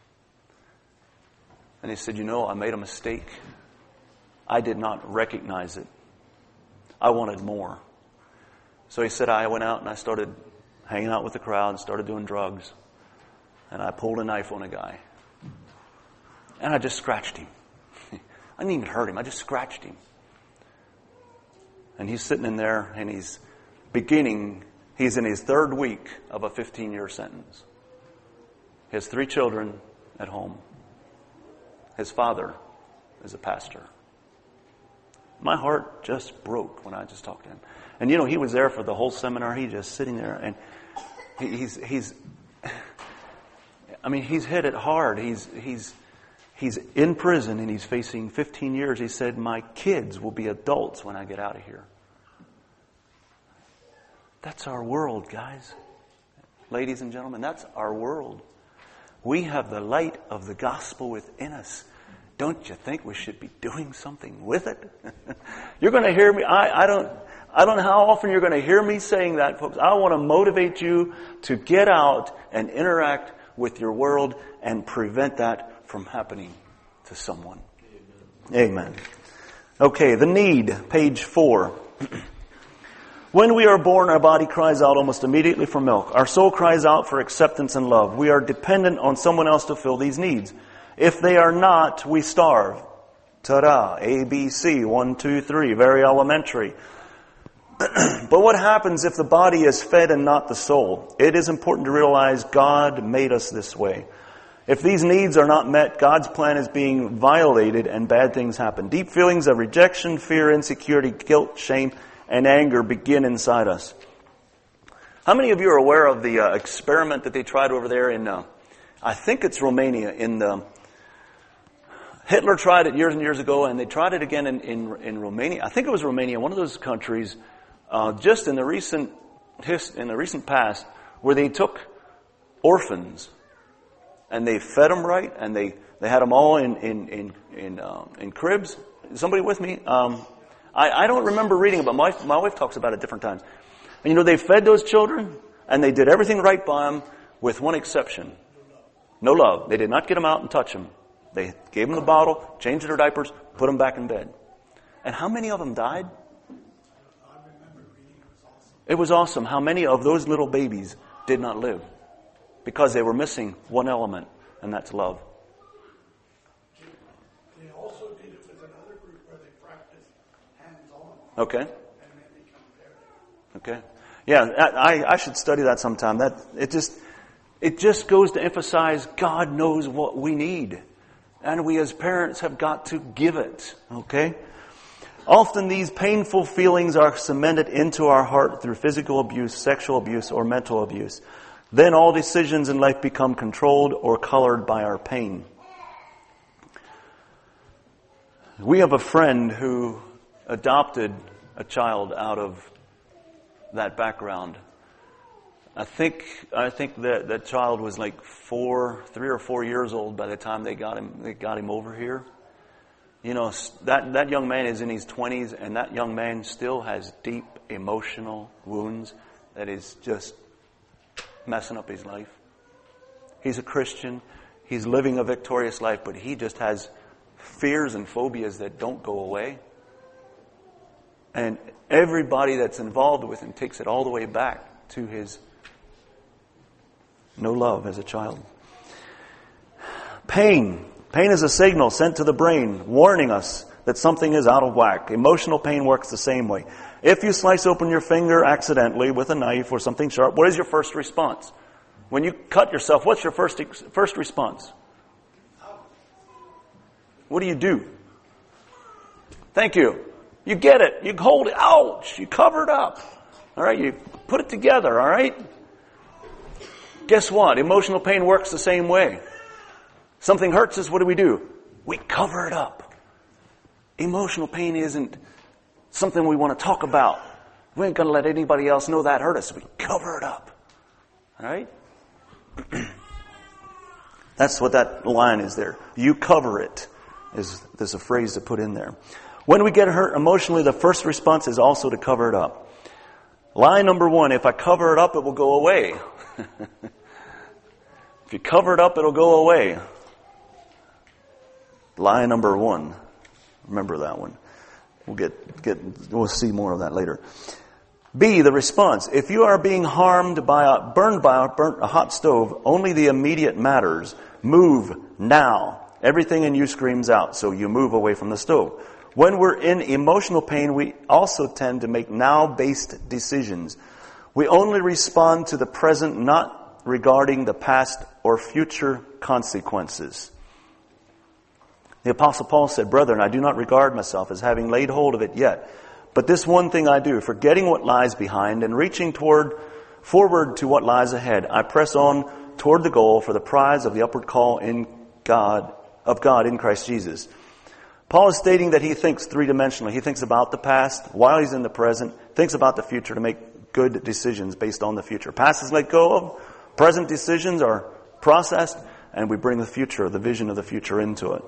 And he said, I made a mistake. I did not recognize it. I wanted more. So he said, I went out and I started hanging out with the crowd and started doing drugs. And I pulled a knife on a guy. And I just scratched him. I didn't even hurt him. I just scratched him. And he's sitting in there, and he's in his third week of a 15-year sentence. He has 3 children at home. His father is a pastor. My heart just broke when I just talked to him. And he was there for the whole seminar. He's just sitting there, and he's hit it hard. He's in prison, and he's facing 15 years. He said, my kids will be adults when I get out of here. That's our world, guys. Ladies and gentlemen, that's our world. We have the light of the gospel within us. Don't you think we should be doing something with it? You're going to hear me. I don't know how often you're going to hear me saying that, folks. I want to motivate you to get out and interact with your world and prevent that from happening to someone. Amen. Okay, the need, page 4. When we are born, our body cries out almost immediately for milk. Our soul cries out for acceptance and love. We are dependent on someone else to fill these needs. If they are not, we starve. Ta-da! A, B, C, 1, 2, 3, very elementary. But what happens if the body is fed and not the soul? It is important to realize God made us this way. If these needs are not met, God's plan is being violated and bad things happen. Deep feelings of rejection, fear, insecurity, guilt, shame, and anger begin inside us. How many of you are aware of the experiment that they tried over there in, I think it's Romania, Hitler tried it years and years ago, and they tried it again in Romania. I think it was Romania, one of those countries, just in the recent past, where they took orphans and they fed them right, and they had them all in cribs. Is somebody with me? I don't remember reading it, but my wife talks about it different times. And they fed those children, and they did everything right by them, with one exception: no love. They did not get them out and touch them. They gave them the bottle, changed their diapers, put them back in bed. And how many of them died? I remember reading it was awesome. It was awesome how many of those little babies did not live because they were missing one element, and that's love. They also did it with another group where they practiced hands-on. Okay. And then they compared it. Okay. Yeah, I should study that sometime. It just goes to emphasize God knows what we need. And we as parents have got to give it. Okay? Often these painful feelings are cemented into our heart through physical abuse, sexual abuse, or mental abuse. Then all decisions in life become controlled or colored by our pain. We have a friend who adopted a child out of that background. I think that child was like 3 or 4 years old by the time they got him over here. That young man is in his 20s, and that young man still has deep emotional wounds that is just messing up his life. He's a Christian. He's living a victorious life, but he just has fears and phobias that don't go away. And everybody that's involved with him takes it all the way back to his no love as a child. Pain. Pain is a signal sent to the brain warning us that something is out of whack. Emotional pain works the same way. If you slice open your finger accidentally with a knife or something sharp, what is your first response? When you cut yourself, what's your first response? What do? Thank you. You get it. You hold it. Ouch. You cover it up. All right. You put it together. All right. Guess what? Emotional pain works the same way. Something hurts us, what do? We cover it up. Emotional pain isn't something we want to talk about. We ain't going to let anybody else know that hurt us. We cover it up. All right? That's what that line is there. You cover it. There's a phrase to put in there. When we get hurt emotionally, the first response is also to cover it up. Line number 1, if I cover it up, it will go away. If you cover it up, it'll go away. Lie number 1. Remember that one. We'll see more of that later. B, the response. If you are being burned by a hot stove, only the immediate matters. Move now. Everything in you screams out, so you move away from the stove. When we're in emotional pain, we also tend to make now-based decisions. We only respond to the present, not regarding the past or future consequences. The Apostle Paul said, "Brethren, I do not regard myself as having laid hold of it yet. But this one thing I do, forgetting what lies behind and reaching forward to what lies ahead, I press on toward the goal for the prize of the upward call of God in Christ Jesus." Paul is stating that he thinks three-dimensionally. He thinks about the past while he's in the present, thinks about the future to make good decisions based on the future. Past is let go of, present decisions are processed, and we bring the future, the vision of the future into it.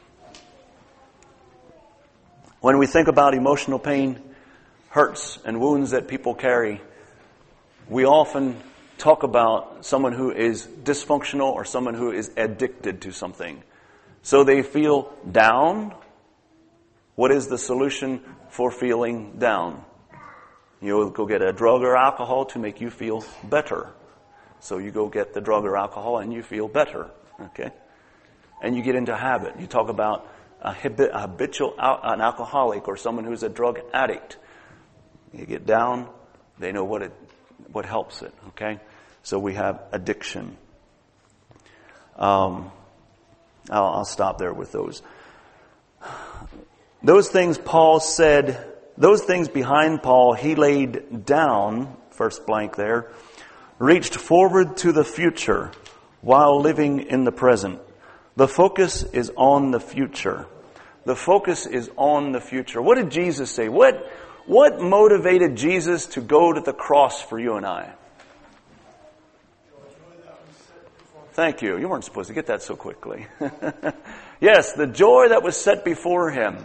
When we think about emotional pain, hurts, and wounds that people carry, we often talk about someone who is dysfunctional or someone who is addicted to something. So they feel down. What is the solution for feeling down? You'll go get a drug or alcohol to make you feel better. So you go get the drug or alcohol and you feel better. Okay? And you get into habit. You talk about a habitual, an alcoholic or someone who's a drug addict. You get down, they know what helps it. Okay? So we have addiction. I'll stop there with those. Those things Paul said, those things behind Paul he laid down, first blank there, reached forward to the future while living in the present. The focus is on the future. The focus is on the future. What did Jesus say? What motivated Jesus to go to the cross for you and I? Thank you. You weren't supposed to get that so quickly. Yes, the joy that was set before him.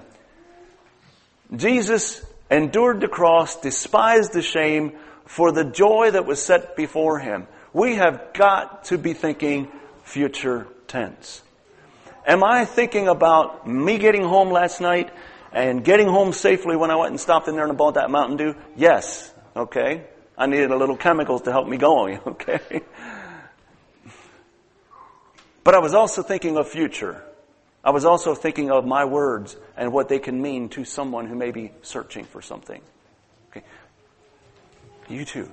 Jesus endured the cross, despised the shame for the joy that was set before him. We have got to be thinking future tense. Am I thinking about me getting home last night and getting home safely when I went and stopped in there and bought that Mountain Dew? Yes. Okay. I needed a little chemicals to help me going. Okay. But I was also thinking of future. I was also thinking of my words and what they can mean to someone who may be searching for something. Okay. You too.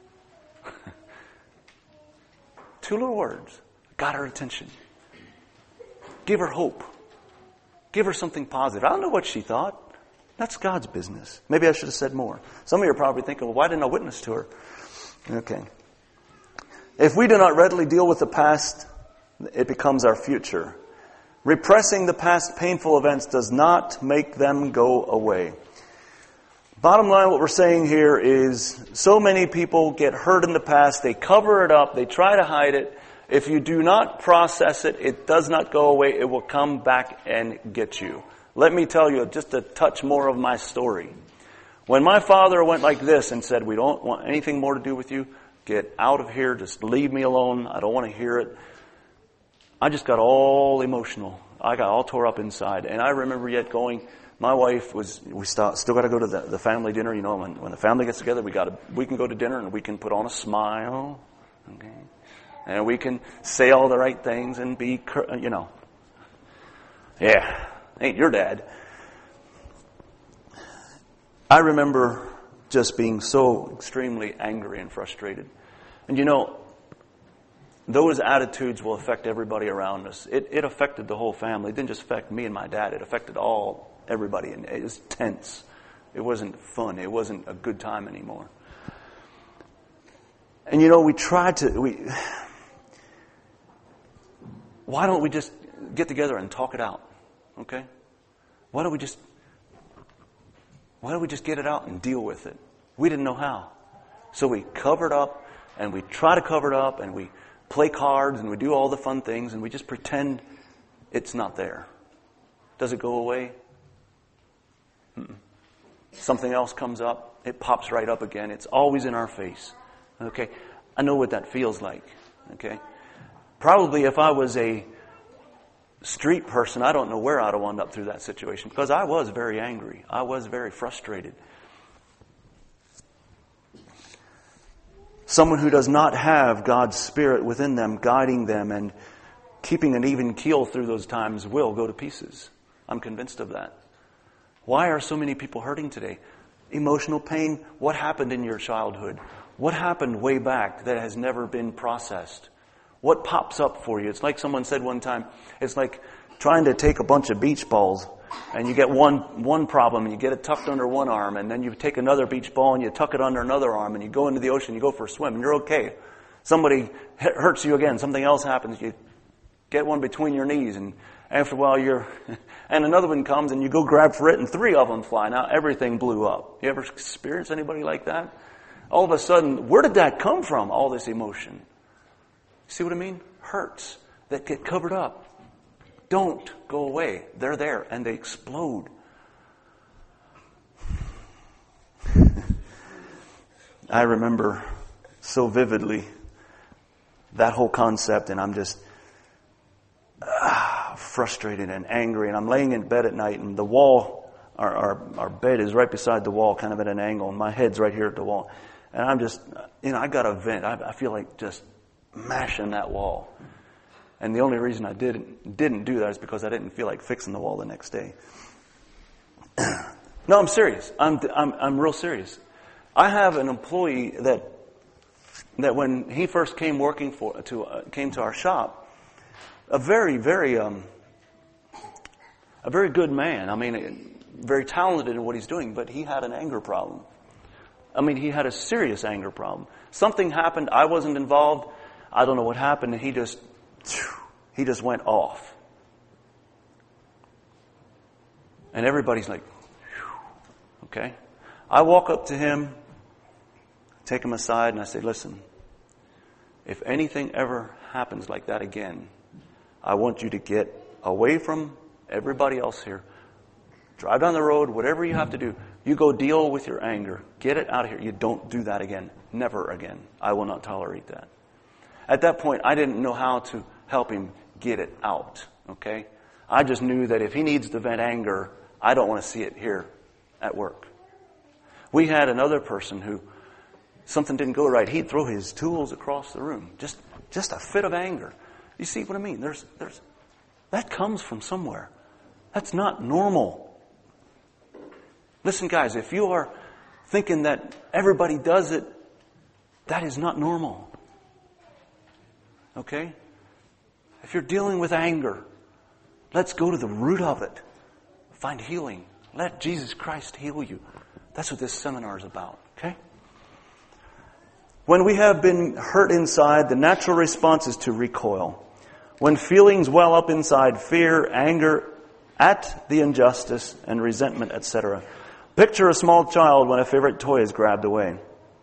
2 little words got her attention. Give her hope. Give her something positive. I don't know what she thought. That's God's business. Maybe I should have said more. Some of you are probably thinking, well, why didn't I witness to her? Okay. If we do not readily deal with the past, it becomes our future. Repressing the past painful events does not make them go away. Bottom line, what we're saying here is so many people get hurt in the past. They cover it up. They try to hide it. If you do not process it, it does not go away. It will come back and get you. Let me tell you just a touch more of my story. When my father went like this and said, we don't want anything more to do with you, get out of here, just leave me alone, I don't want to hear it. I just got all emotional. I got all tore up inside. And I remember yet going, my wife we still got to go to the family dinner. You know, when the family gets together, we can go to dinner and we can put on a smile. Okay. And we can say all the right things and be, you know. Yeah, ain't your dad. I remember just being so extremely angry and frustrated. And you know, those attitudes will affect everybody around us. It affected the whole family. It didn't just affect me and my dad. It affected everybody. And it was tense. It wasn't fun. It wasn't a good time anymore. And you know, why don't we just get together and talk it out? Okay? Why don't we just get it out and deal with it? We didn't know how. So we covered up and we try to cover it up and we play cards and we do all the fun things and we just pretend it's not there. Does it go away? Mm-mm. Something else comes up. It pops right up again. It's always in our face. Okay? I know what that feels like. Okay? Probably if I was a street person, I don't know where I'd have wound up through that situation because I was very angry. I was very frustrated. Someone who does not have God's Spirit within them, guiding them and keeping an even keel through those times will go to pieces. I'm convinced of that. Why are so many people hurting today? Emotional pain. What happened in your childhood? What happened way back that has never been processed? What pops up for you? It's like someone said one time, it's like trying to take a bunch of beach balls and you get one problem and you get it tucked under one arm and then you take another beach ball and you tuck it under another arm and you go into the ocean, you go for a swim and you're okay. Somebody hurts you again, something else happens, you get one between your knees and after a while and another one comes and you go grab for it and 3 of them fly. Now everything blew up. You ever experience anybody like that? All of a sudden, where did that come from, all this emotion? See what I mean? Hurts. that get covered up don't go away. They're there and they explode. I remember so vividly that whole concept, and I'm just frustrated and angry, and I'm laying in bed at night, and the wall, our bed is right beside the wall, kind of at an angle, and my head's right here at the wall. And I'm just, I got a vent. I feel like just mashing that wall. And the only reason I didn't do that is because I didn't feel like fixing the wall the next day. No, I'm serious. I'm real serious. I have an employee that when he first came came to our shop, a very, very, a very good man. I mean, very talented in what he's doing, but he had an anger problem. I mean, he had a serious anger problem. Something happened. I wasn't involved. I don't know what happened. And he just went off. And everybody's like, okay. I walk up to him, take him aside, and I say, listen, if anything ever happens like that again, I want you to get away from everybody else here. Drive down the road, whatever you have to do. You go deal with your anger. Get it out of here. You don't do that again. Never again. I will not tolerate that. At that point, I didn't know how to help him get it out. Okay? I just knew that if he needs to vent anger, I don't want to see it here at work. We had another person who something didn't go right. He'd throw his tools across the room. Just a fit of anger. You see what I mean? There's that comes from somewhere. That's not normal. Listen, guys, if you are thinking that everybody does it, that is not normal. Okay? If you're dealing with anger, let's go to the root of it. Find healing. Let Jesus Christ heal you. That's what this seminar is about. Okay? When we have been hurt inside, the natural response is to recoil. When feelings well up inside, fear, anger at the injustice, and resentment, etc. Picture a small child when a favorite toy is grabbed away.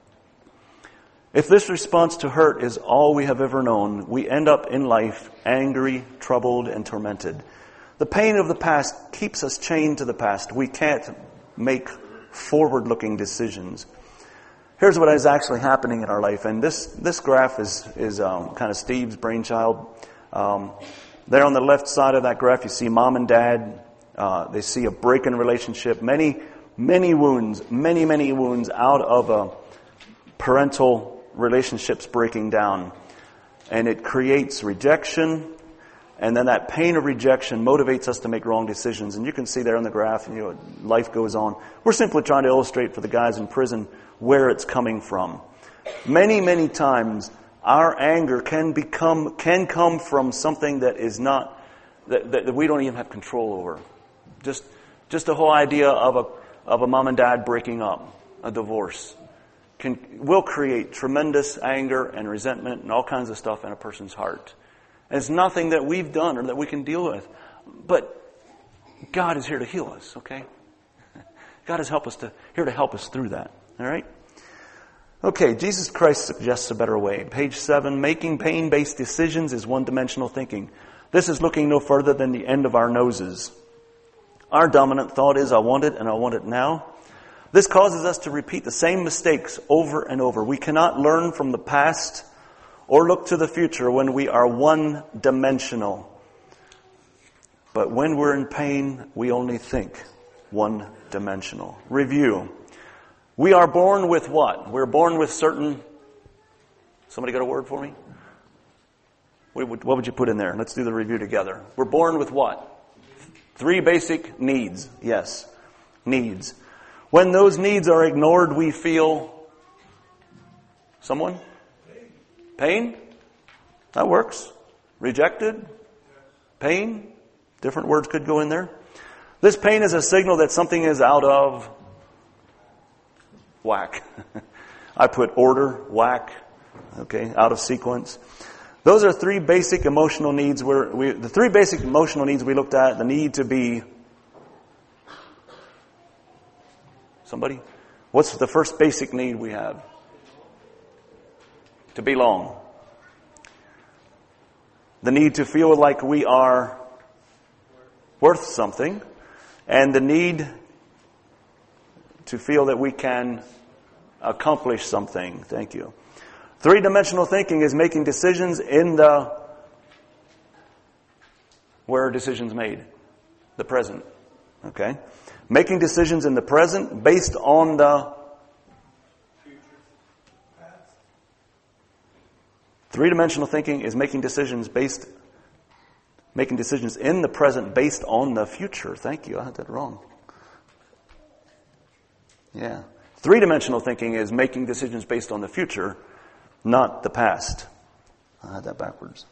If this response to hurt is all we have ever known, we end up in life angry, troubled, and tormented. The pain of the past keeps us chained to the past. We can't make forward-looking decisions. Here's what is actually happening in our life, and this graph is kind of Steve's brainchild. There on the left side of that graph, you see mom and dad. They see a break in relationship, many wounds out of parental relationships breaking down, and it creates rejection. And then that pain of rejection motivates us to make wrong decisions. And you can see there on the graph, life goes on. We're simply trying to illustrate for the guys in prison where it's coming from. Many times, our anger can come from something that is not, that we don't even have control over. Just the whole idea of a mom and dad breaking up, a divorce, will create tremendous anger and resentment and all kinds of stuff in a person's heart. And it's nothing that we've done or that we can deal with. But God is here to heal us, okay? God is here to help us through that, all right? Okay, Jesus Christ suggests a better way. Page 7, making pain-based decisions is one-dimensional thinking. This is looking no further than the end of our noses. Our dominant thought is, I want it and I want it now. This causes us to repeat the same mistakes over and over. We cannot learn from the past or look to the future when we are one-dimensional. But when we're in pain, we only think one-dimensional. Review. We are born with what? We're born with certain... Somebody got a word for me? What would you put in there? Let's do the review together. We're born with what? 3 basic needs. Yes. Needs. When those needs are ignored, we feel... Someone? Pain? That works. Rejected? Pain? Different words could go in there. This pain is a signal that something is out of whack. I put order, whack, okay, out of sequence. Those are 3 basic emotional needs. The 3 basic emotional needs we looked at, the need to be... Somebody? What's the first basic need we have? To belong. the need to feel like we are worth something, and the need to feel that we can accomplish something. Thank you. Three-dimensional thinking is making decisions in where are decisions made? The present. Okay? Making decisions in the present based on the three-dimensional thinking is making decisions in the present based on the future. Thank you. I had that wrong. Yeah. Three-dimensional thinking is making decisions based on the future, not the past. I had that backwards.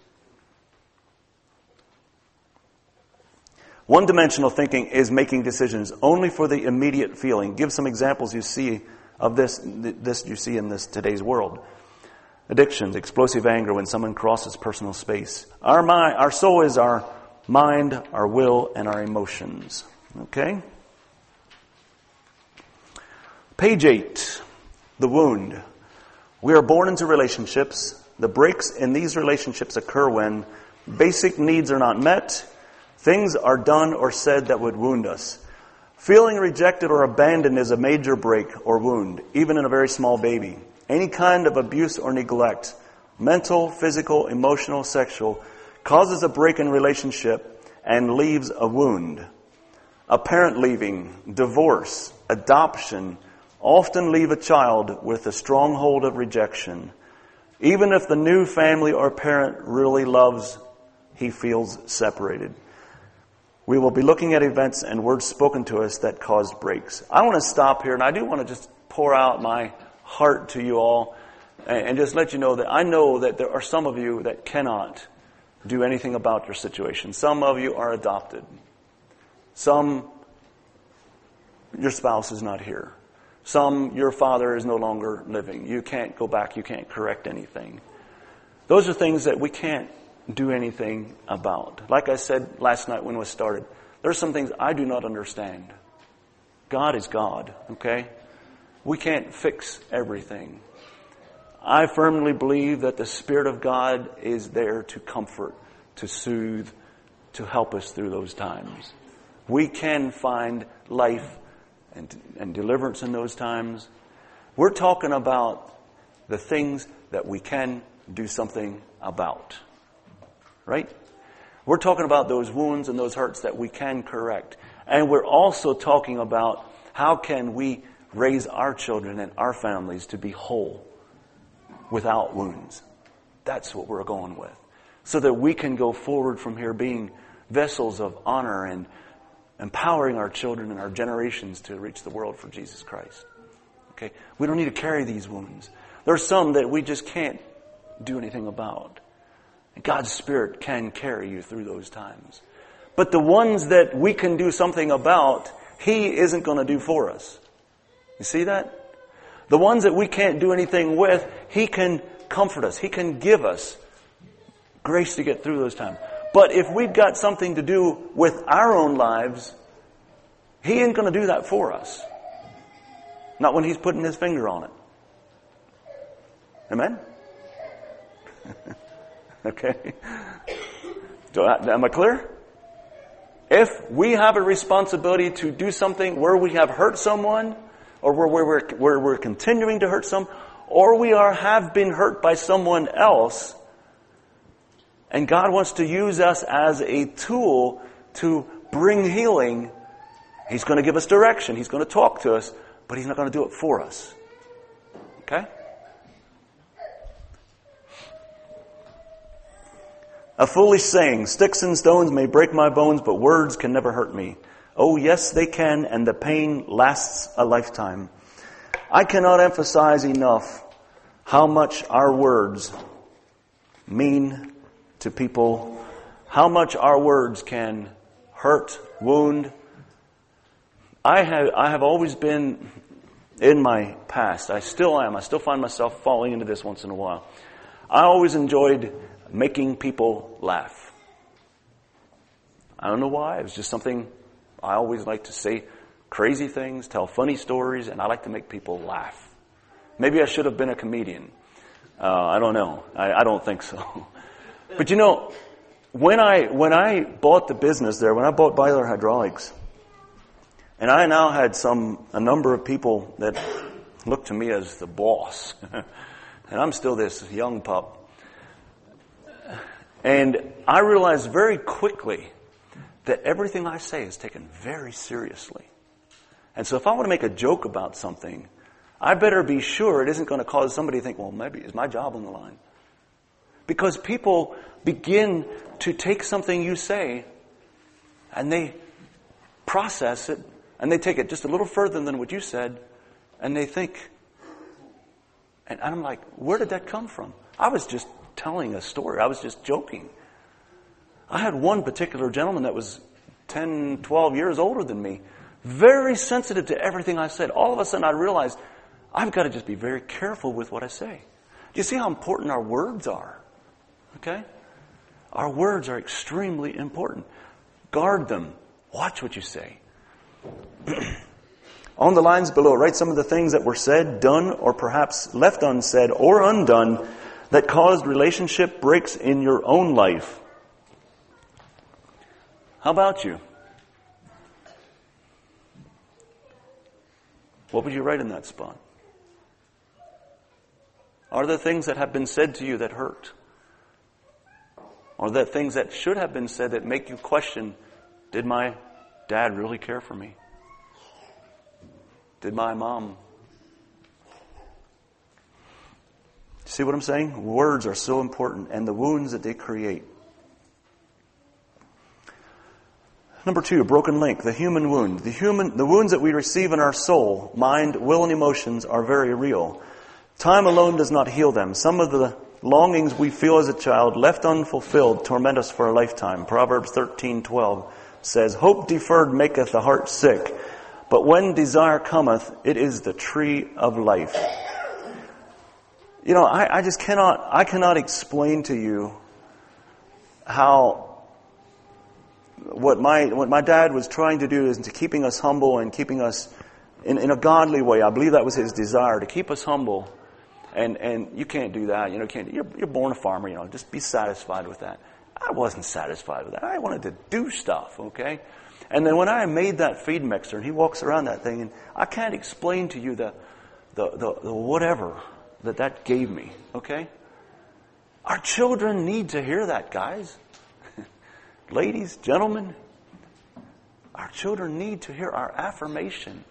One-dimensional thinking is making decisions only for the immediate feeling. Give some examples you see of this you see in today's world. Addictions, explosive anger when someone crosses personal space. Our soul is our mind, our will, and our emotions. Okay? Page 8, the wound. We are born into relationships. The breaks in these relationships occur when basic needs are not met, things are done or said that would wound us. Feeling rejected or abandoned is a major break or wound, even in a very small baby. Any kind of abuse or neglect, mental, physical, emotional, sexual, causes a break in relationship and leaves a wound. A parent leaving, divorce, adoption, often leave a child with a stronghold of rejection. Even if the new family or parent really loves, he feels separated. We will be looking at events and words spoken to us that caused breaks. I want to stop here, and I do want to just pour out my heart to you all and just let you know that I know that there are some of you that cannot do anything about your situation. Some of you are adopted. Some, your spouse is not here. Some, your father is no longer living. You can't go back. You can't correct anything. Those are things that we can't do anything about. Like I said last night when we started, there are some things I do not understand. God is God, okay? We can't fix everything. I firmly believe that the Spirit of God is there to comfort, to soothe, to help us through those times. We can find life and deliverance in those times. We're talking about the things that we can do something about. Right? We're talking about those wounds and those hurts that we can correct. And we're also talking about how can we raise our children and our families to be whole without wounds. That's what we're going with. So that we can go forward from here being vessels of honor and empowering our children and our generations to reach the world for Jesus Christ. Okay? We don't need to carry these wounds. There are some that we just can't do anything about. And God's Spirit can carry you through those times. But the ones that we can do something about, He isn't going to do for us. You see that? The ones that we can't do anything with, He can comfort us. He can give us grace to get through those times. But if we've got something to do with our own lives, He ain't going to do that for us. Not when He's putting His finger on it. Amen? Okay. Am I clear? If we have a responsibility to do something where we have hurt someone, or where we're continuing to hurt some, or we have been hurt by someone else, and God wants to use us as a tool to bring healing, He's going to give us direction. He's going to talk to us, but He's not going to do it for us. Okay? A foolish saying, sticks and stones may break my bones, but words can never hurt me. Oh, yes, they can, and the pain lasts a lifetime. I cannot emphasize enough how much our words mean to people, how much our words can hurt, wound. I have always been, in my past, I still am, I still find myself falling into this once in a while. I always enjoyed making people laugh. I don't know why. It was just something I always like to say crazy things, tell funny stories, and I like to make people laugh. Maybe I should have been a comedian. I don't know. I don't think so. But you know, when I bought the business there, when I bought Byler Hydraulics, and I now had a number of people that looked to me as the boss, and I'm still this young pup. And I realized very quickly that everything I say is taken very seriously. And so if I want to make a joke about something, I better be sure it isn't going to cause somebody to think, well, maybe is my job on the line? Because people begin to take something you say and they process it and they take it just a little further than what you said and they think, and I'm like, where did that come from? I was just telling a story. I was just joking. I had one particular gentleman that was 10, 12 years older than me, very sensitive to everything I said. All of a sudden I realized I've got to just be very careful with what I say. Do you see how important our words are? Okay? Our words are extremely important. Guard them. Watch what you say. On the lines below, write some of the things that were said, done, or perhaps left unsaid or undone that caused relationship breaks in your own life. How about you? What would you write in that spot? Are there things that have been said to you that hurt? Are there things that should have been said that make you question, did my dad really care for me? Did my mom? See what I'm saying? Words are so important, and the wounds that they create. Number 2, a broken link, the human wound. The wounds that we receive in our soul, mind, will, and emotions are very real. Time alone does not heal them. Some of the longings we feel as a child, left unfulfilled, torment us for a lifetime. Proverbs 13:12 says, "Hope deferred maketh the heart sick, but when desire cometh, it is the tree of life." You know, I cannot explain to you how what my dad was trying to do is to keeping us humble and keeping us in a godly way. I believe that was his desire, to keep us humble. And you can't do that. You know, you're born a farmer, you know, just be satisfied with that. I wasn't satisfied with that. I wanted to do stuff, okay? And then when I made that feed mixer and he walks around that thing, and I can't explain to you the whatever that gave me, okay? Our children need to hear that, guys. Ladies, gentlemen, our children need to hear our affirmation.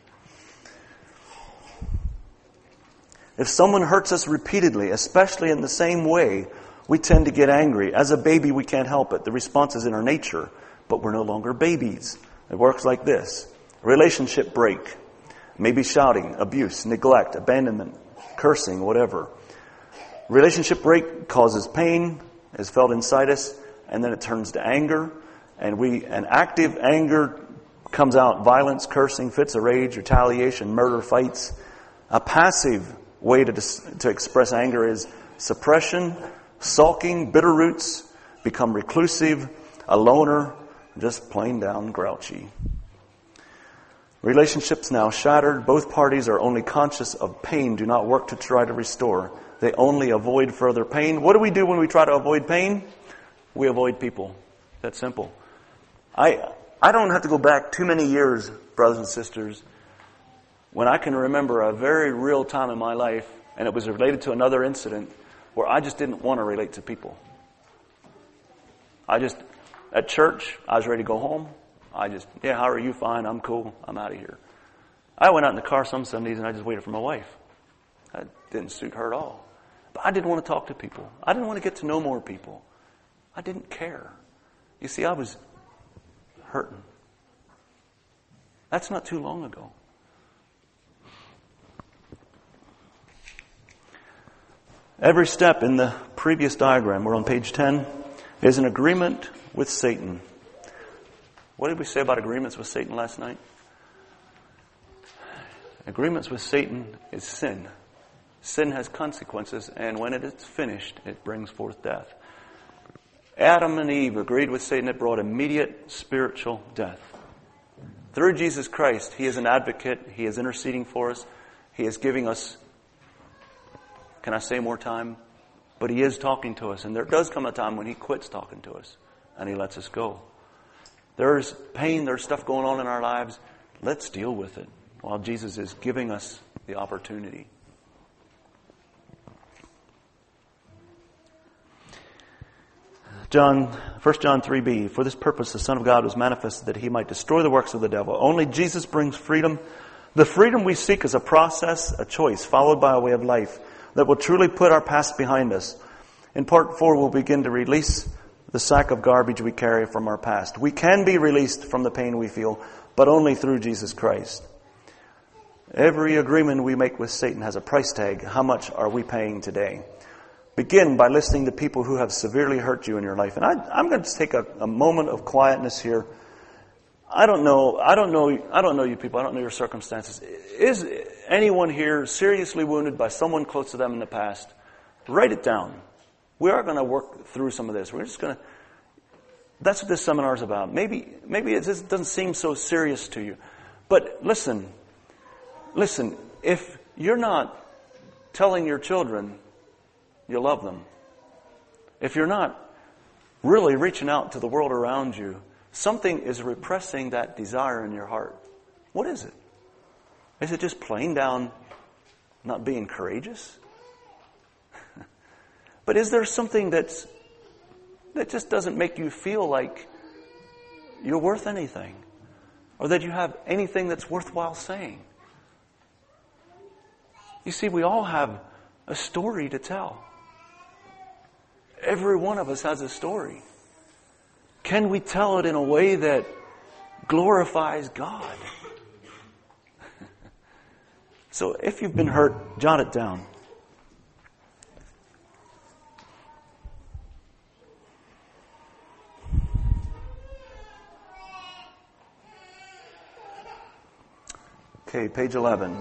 If someone hurts us repeatedly, especially in the same way, we tend to get angry. As a baby, we can't help it. The response is in our nature, but we're no longer babies. It works like this. Relationship break. Maybe shouting, abuse, neglect, abandonment, cursing, whatever. Relationship break causes pain, is felt inside us, and then it turns to anger. And active anger comes out violence, cursing, fits of rage, retaliation, murder, fights. A passive way to express anger is suppression, sulking, bitter roots, become reclusive, a loner, just plain down grouchy. Relationships now shattered. Both parties are only conscious of pain, do not work to try to restore. They only avoid further pain. What do we do when we try to avoid pain? We avoid people. That's simple. I don't have to go back too many years, brothers and sisters, when I can remember a very real time in my life, and it was related to another incident, where I just didn't want to relate to people. At church, I was ready to go home. How are you? Fine, I'm cool, I'm out of here. I went out in the car some Sundays and I just waited for my wife. That didn't suit her at all. But I didn't want to talk to people. I didn't want to get to know more people. I didn't care. You see, I was hurting. That's not too long ago. Every step in the previous diagram, we're on page 10, is an agreement with Satan. What did we say about agreements with Satan last night? Agreements with Satan is sin. Sin has consequences, and when it is finished, it brings forth death. Adam and Eve agreed with Satan. It brought immediate spiritual death. Through Jesus Christ, He is an advocate. He is interceding for us. He is giving us, can I say more time? But He is talking to us. And there does come a time when He quits talking to us. and He lets us go. There's pain, there's stuff going on in our lives. Let's deal with it while Jesus is giving us the opportunity. John 1 John 3b, for this purpose the Son of God was manifested that He might destroy the works of the devil. Only Jesus brings freedom. The freedom we seek is a process, a choice, followed by a way of life that will truly put our past behind us. In part 4, we'll begin to release the sack of garbage we carry from our past. We can be released from the pain we feel, but only through Jesus Christ. Every agreement we make with Satan has a price tag. How much are we paying today? Begin by listening to people who have severely hurt you in your life. And I'm going to take a moment of quietness here. I don't know you people. I don't know your circumstances. Is anyone here seriously wounded by someone close to them in the past? Write it down. We are going to work through some of this. We're just going to. That's what this seminar is about. Maybe it just doesn't seem so serious to you, but listen. If you're not telling your children you love them, if you're not really reaching out to the world around you, something is repressing that desire in your heart. What is it? Is it just plain down not being courageous? But is there something that just doesn't make you feel like you're worth anything, or that you have anything that's worthwhile saying? You see, we all have a story to tell. Every one of us has a story. Can we tell it in a way that glorifies God? So if you've been hurt, jot it down. Okay, page 11.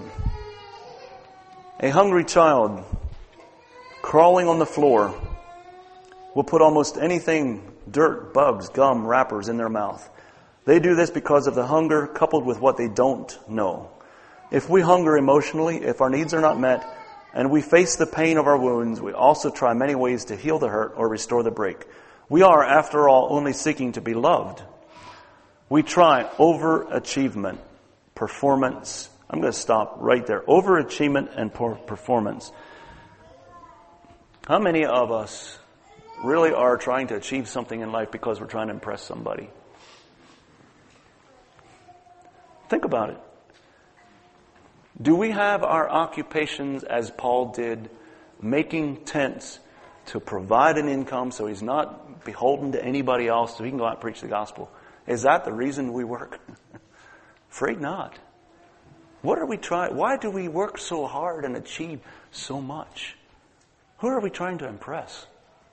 A hungry child crawling on the floor will put almost anything, dirt, bugs, gum, wrappers, in their mouth. They do this because of the hunger coupled with what they don't know. If we hunger emotionally, if our needs are not met, and we face the pain of our wounds, we also try many ways to heal the hurt or restore the break. We are, after all, only seeking to be loved. We try overachievement, performance. I'm going to stop right there. Overachievement and performance. How many of us really are trying to achieve something in life because we're trying to impress somebody? Think about it. Do we have our occupations, as Paul did, making tents to provide an income so he's not beholden to anybody else so he can go out and preach the gospel? Is that the reason we work? Afraid not. What are we trying? Why do we work so hard and achieve so much? Who are we trying to impress?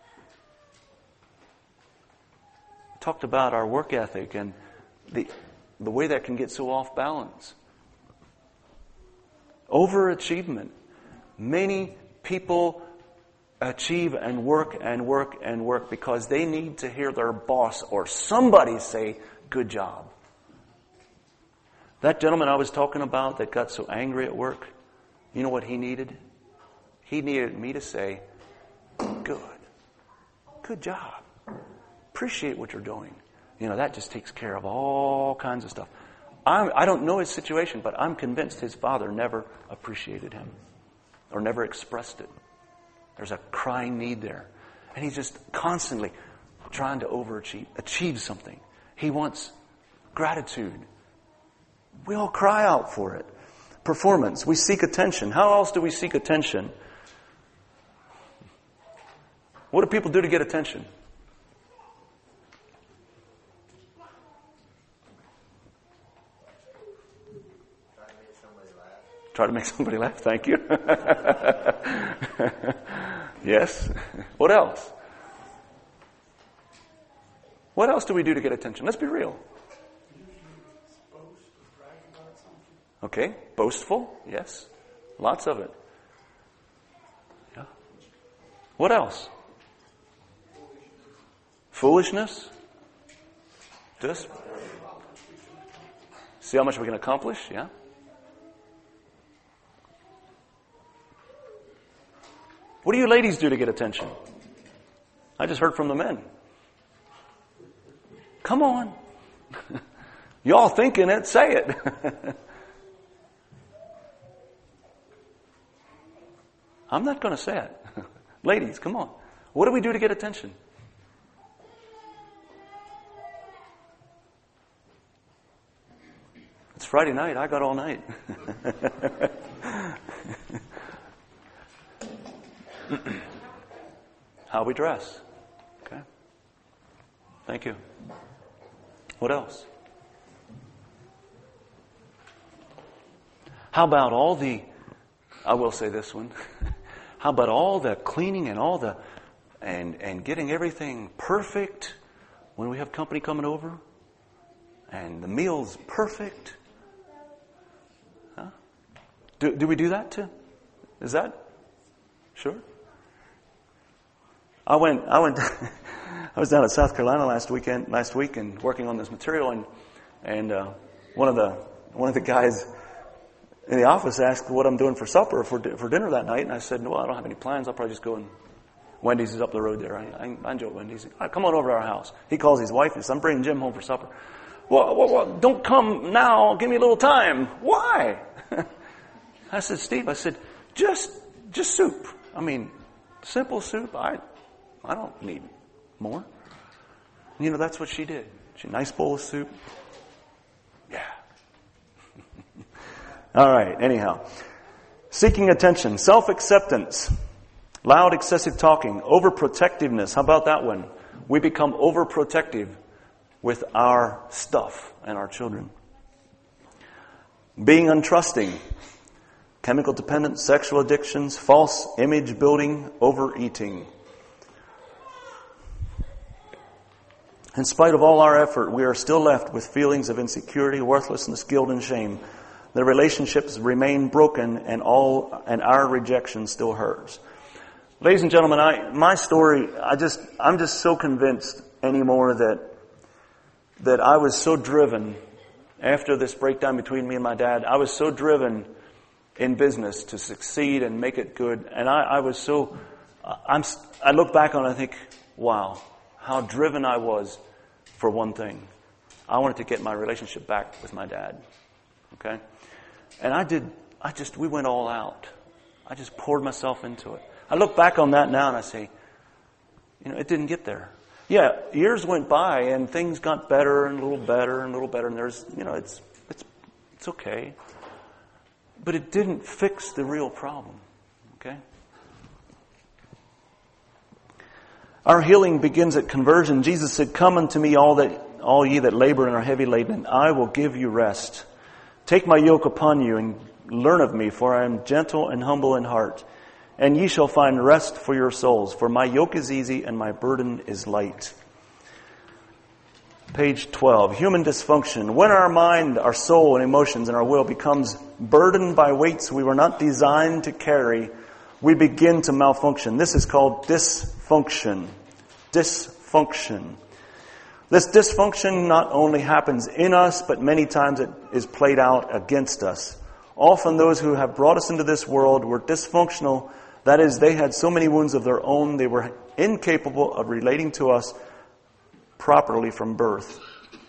We talked about our work ethic and the way that can get so off balance. Overachievement. Many people achieve and work and work and work because they need to hear their boss or somebody say, "Good job." That gentleman I was talking about that got so angry at work, you know what he needed? He needed me to say, Good job. Appreciate what you're doing. You know, that just takes care of all kinds of stuff. I don't know his situation, but I'm convinced his father never appreciated him or never expressed it. There's a crying need there. And he's just constantly trying to achieve something. He wants gratitude. We all cry out for it. Performance. We seek attention. How else do we seek attention? What do people do to get attention? Try to make somebody laugh. Thank you. Yes. What else? What else do we do to get attention? Let's be real. Okay. Boastful. Yes. Lots of it. Yeah. What else? Foolishness. Just see how much we can accomplish. Yeah. What do you ladies do to get attention? I just heard from the men. Come on. Y'all thinking it, say it. I'm not going to say it. Ladies, come on. What do we do to get attention? It's Friday night. I got all night. How we dress. Okay. Thank you. What else? How about I will say this one. How about all the cleaning and all and getting everything perfect when we have company coming over? And the meal's perfect? Huh? Do we do that too? Is that? Sure. I was down at South Carolina last week and working on this material and one of the guys in the office asked what I'm doing for supper for dinner that night, and I said, "No, I don't have any plans. I'll probably just go and Wendy's is up the road there. I enjoy Wendy's. Come on over to our house." He calls his wife and says, "I'm bringing Jim home for supper." Well, don't come now. Give me a little time. Why? I said, "Steve," I said, just soup. I mean, simple soup. I don't need more. You know, that's what she did. Nice bowl of soup. Yeah. All right, anyhow. Seeking attention, self-acceptance, loud, excessive talking, overprotectiveness. How about that one? We become overprotective with our stuff and our children. Being untrusting, chemical dependence, sexual addictions, false image building, overeating. In spite of all our effort, we are still left with feelings of insecurity, worthlessness, guilt, and shame. The relationships remain broken, and our rejection still hurts. Ladies and gentlemen, my story, I'm just so convinced anymore that I was so driven after this breakdown between me and my dad. I was so driven in business to succeed and make it good, and I look back on it and I think, wow, how driven I was for one thing. I wanted to get my relationship back with my dad. Okay? And we went all out. I just poured myself into it. I look back on that now and I say, it didn't get there. Yeah, years went by and things got better and a little better and a little better, and there's, it's okay. But it didn't fix the real problem. Okay? Our healing begins at conversion. Jesus said, "Come unto me, all ye that labor and are heavy laden, and I will give you rest. Take my yoke upon you and learn of me, for I am gentle and humble in heart, and ye shall find rest for your souls. For my yoke is easy and my burden is light." Page 12, human dysfunction. When our mind, our soul, and emotions and our will becomes burdened by weights we were not designed to carry, we begin to malfunction. This is called dysfunction. Dysfunction. This dysfunction not only happens in us, but many times it is played out against us. Often those who have brought us into this world were dysfunctional. That is, they had so many wounds of their own, they were incapable of relating to us properly from birth.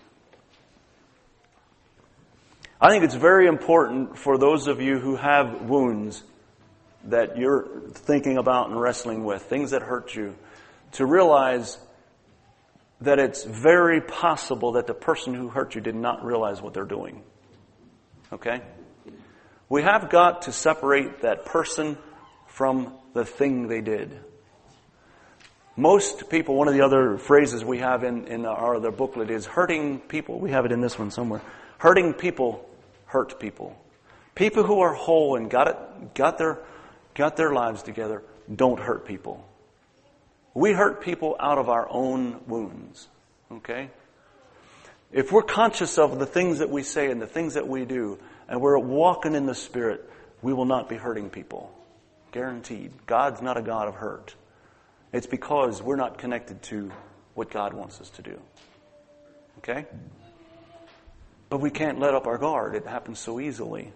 I think it's very important for those of you who have wounds that you're thinking about and wrestling with, things that hurt you, to realize that it's very possible that the person who hurt you did not realize what they're doing. Okay? We have got to separate that person from the thing they did. Most people, one of the other phrases we have in our other booklet is hurting people. We have it in this one somewhere. Hurting people hurt people. People who are whole and got their lives together don't hurt people. We hurt people out of our own wounds. Okay? If we're conscious of the things that we say and the things that we do, and we're walking in the Spirit, we will not be hurting people. Guaranteed. God's not a God of hurt. It's because we're not connected to what God wants us to do. Okay? But we can't let up our guard. It happens so easily.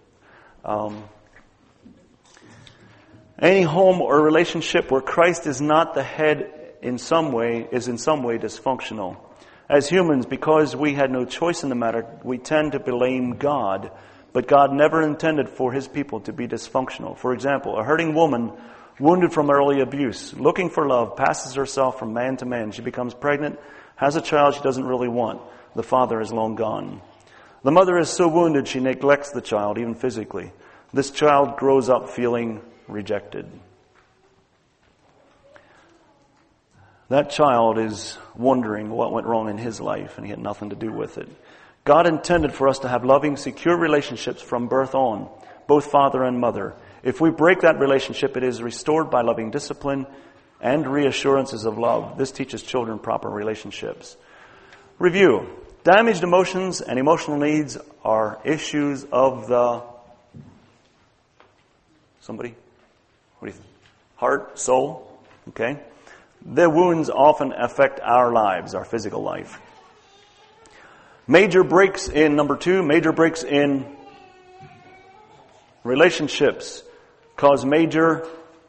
Any home or relationship where Christ is not the head is in some way dysfunctional. As humans, because we had no choice in the matter, we tend to blame God. But God never intended for His people to be dysfunctional. For example, a hurting woman, wounded from early abuse, looking for love, passes herself from man to man. She becomes pregnant, has a child she doesn't really want. The father is long gone. The mother is so wounded she neglects the child, even physically. This child grows up feeling rejected. That child is wondering what went wrong in his life, and he had nothing to do with it. God intended for us to have loving, secure relationships from birth on, both father and mother. If we break that relationship, it is restored by loving discipline and reassurances of love. This teaches children proper relationships. Review. Damaged emotions and emotional needs are issues of the... Somebody? What do you think? Heart, soul? Okay. The wounds often affect our lives, our physical life. Major breaks in, number 2, major breaks in relationships cause major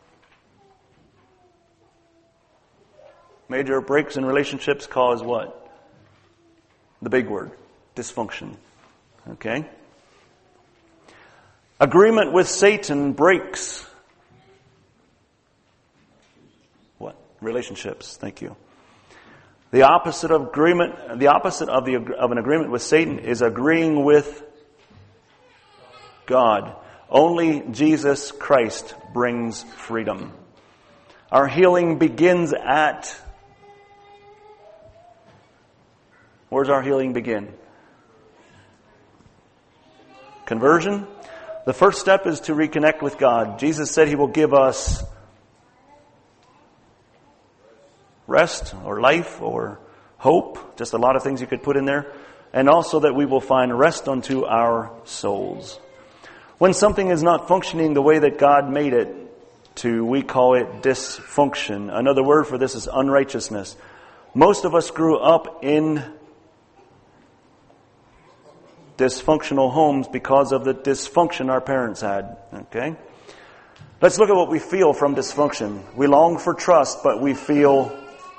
breaks in relationships cause what? The big word, dysfunction. Okay? Agreement with Satan breaks what? Relationships. Thank you. The opposite of an agreement with Satan is agreeing with God. Only Jesus Christ brings freedom. Our healing begins at... Where's our healing begin? Conversion. The first step is to reconnect with God. Jesus said He will give us rest or life or hope. Just a lot of things you could put in there. And also that we will find rest unto our souls. When something is not functioning the way that God made it to, we call it dysfunction. Another word for this is unrighteousness. Most of us grew up in dysfunctional homes because of the dysfunction our parents had. Okay? Let's look at what we feel from dysfunction. We long for trust, but we feel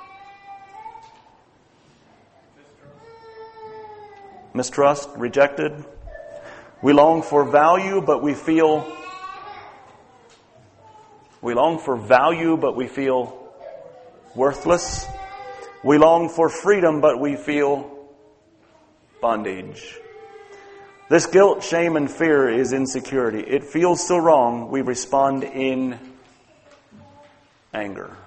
mistrust, rejected. We long for value, but we feel worthless. We long for freedom, but we feel bondage. This guilt, shame, and fear is insecurity. It feels so wrong, we respond in anger.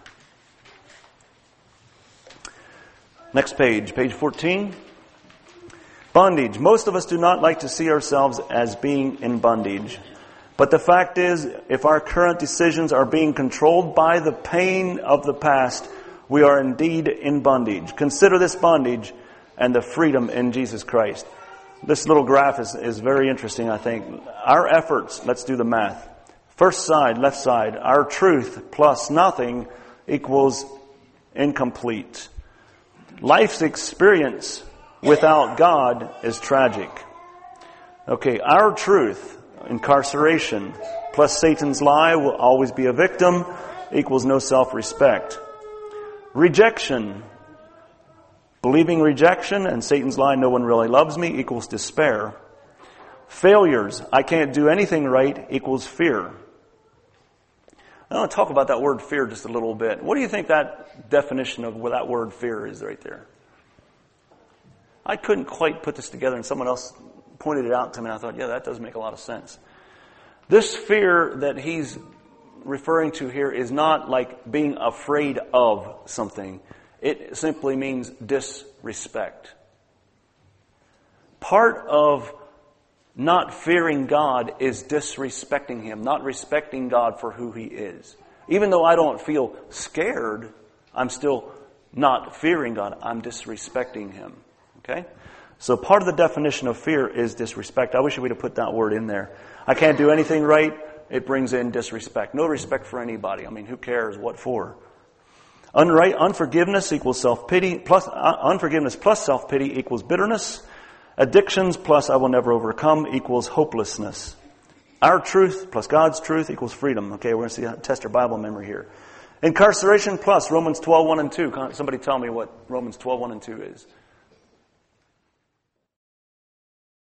Next page, page 14. Bondage. Most of us do not like to see ourselves as being in bondage. But the fact is, if our current decisions are being controlled by the pain of the past, we are indeed in bondage. Consider this bondage and the freedom in Jesus Christ. This little graph is very interesting, I think. Our efforts, let's do the math. First side, left side, our truth plus nothing equals incomplete. Life's experience without God is tragic. Okay, our truth, incarceration, plus Satan's lie, will always be a victim, equals no self-respect. Rejection, believing rejection and Satan's lie, no one really loves me, equals despair. Failures, I can't do anything right, equals fear. I want to talk about that word fear just a little bit. What do you think that definition of what that word fear is right there? I couldn't quite put this together, and someone else pointed it out to me, and I thought, yeah, that does make a lot of sense. This fear that he's referring to here is not like being afraid of something. It simply means disrespect. Part of not fearing God is disrespecting Him, not respecting God for who He is. Even though I don't feel scared, I'm still not fearing God. I'm disrespecting Him. Okay? So part of the definition of fear is disrespect. I wish we'd have put that word in there. I can't do anything right. It brings in disrespect. No respect for anybody. I mean, who cares? What for? Unforgiveness equals self-pity. Unforgiveness plus self-pity equals bitterness. Addictions plus I will never overcome equals hopelessness. Our truth plus God's truth equals freedom. Okay, we're going to test our Bible memory here. Incarceration plus Romans 12:1 and 2. Somebody tell me what Romans 12:1 and 2 is.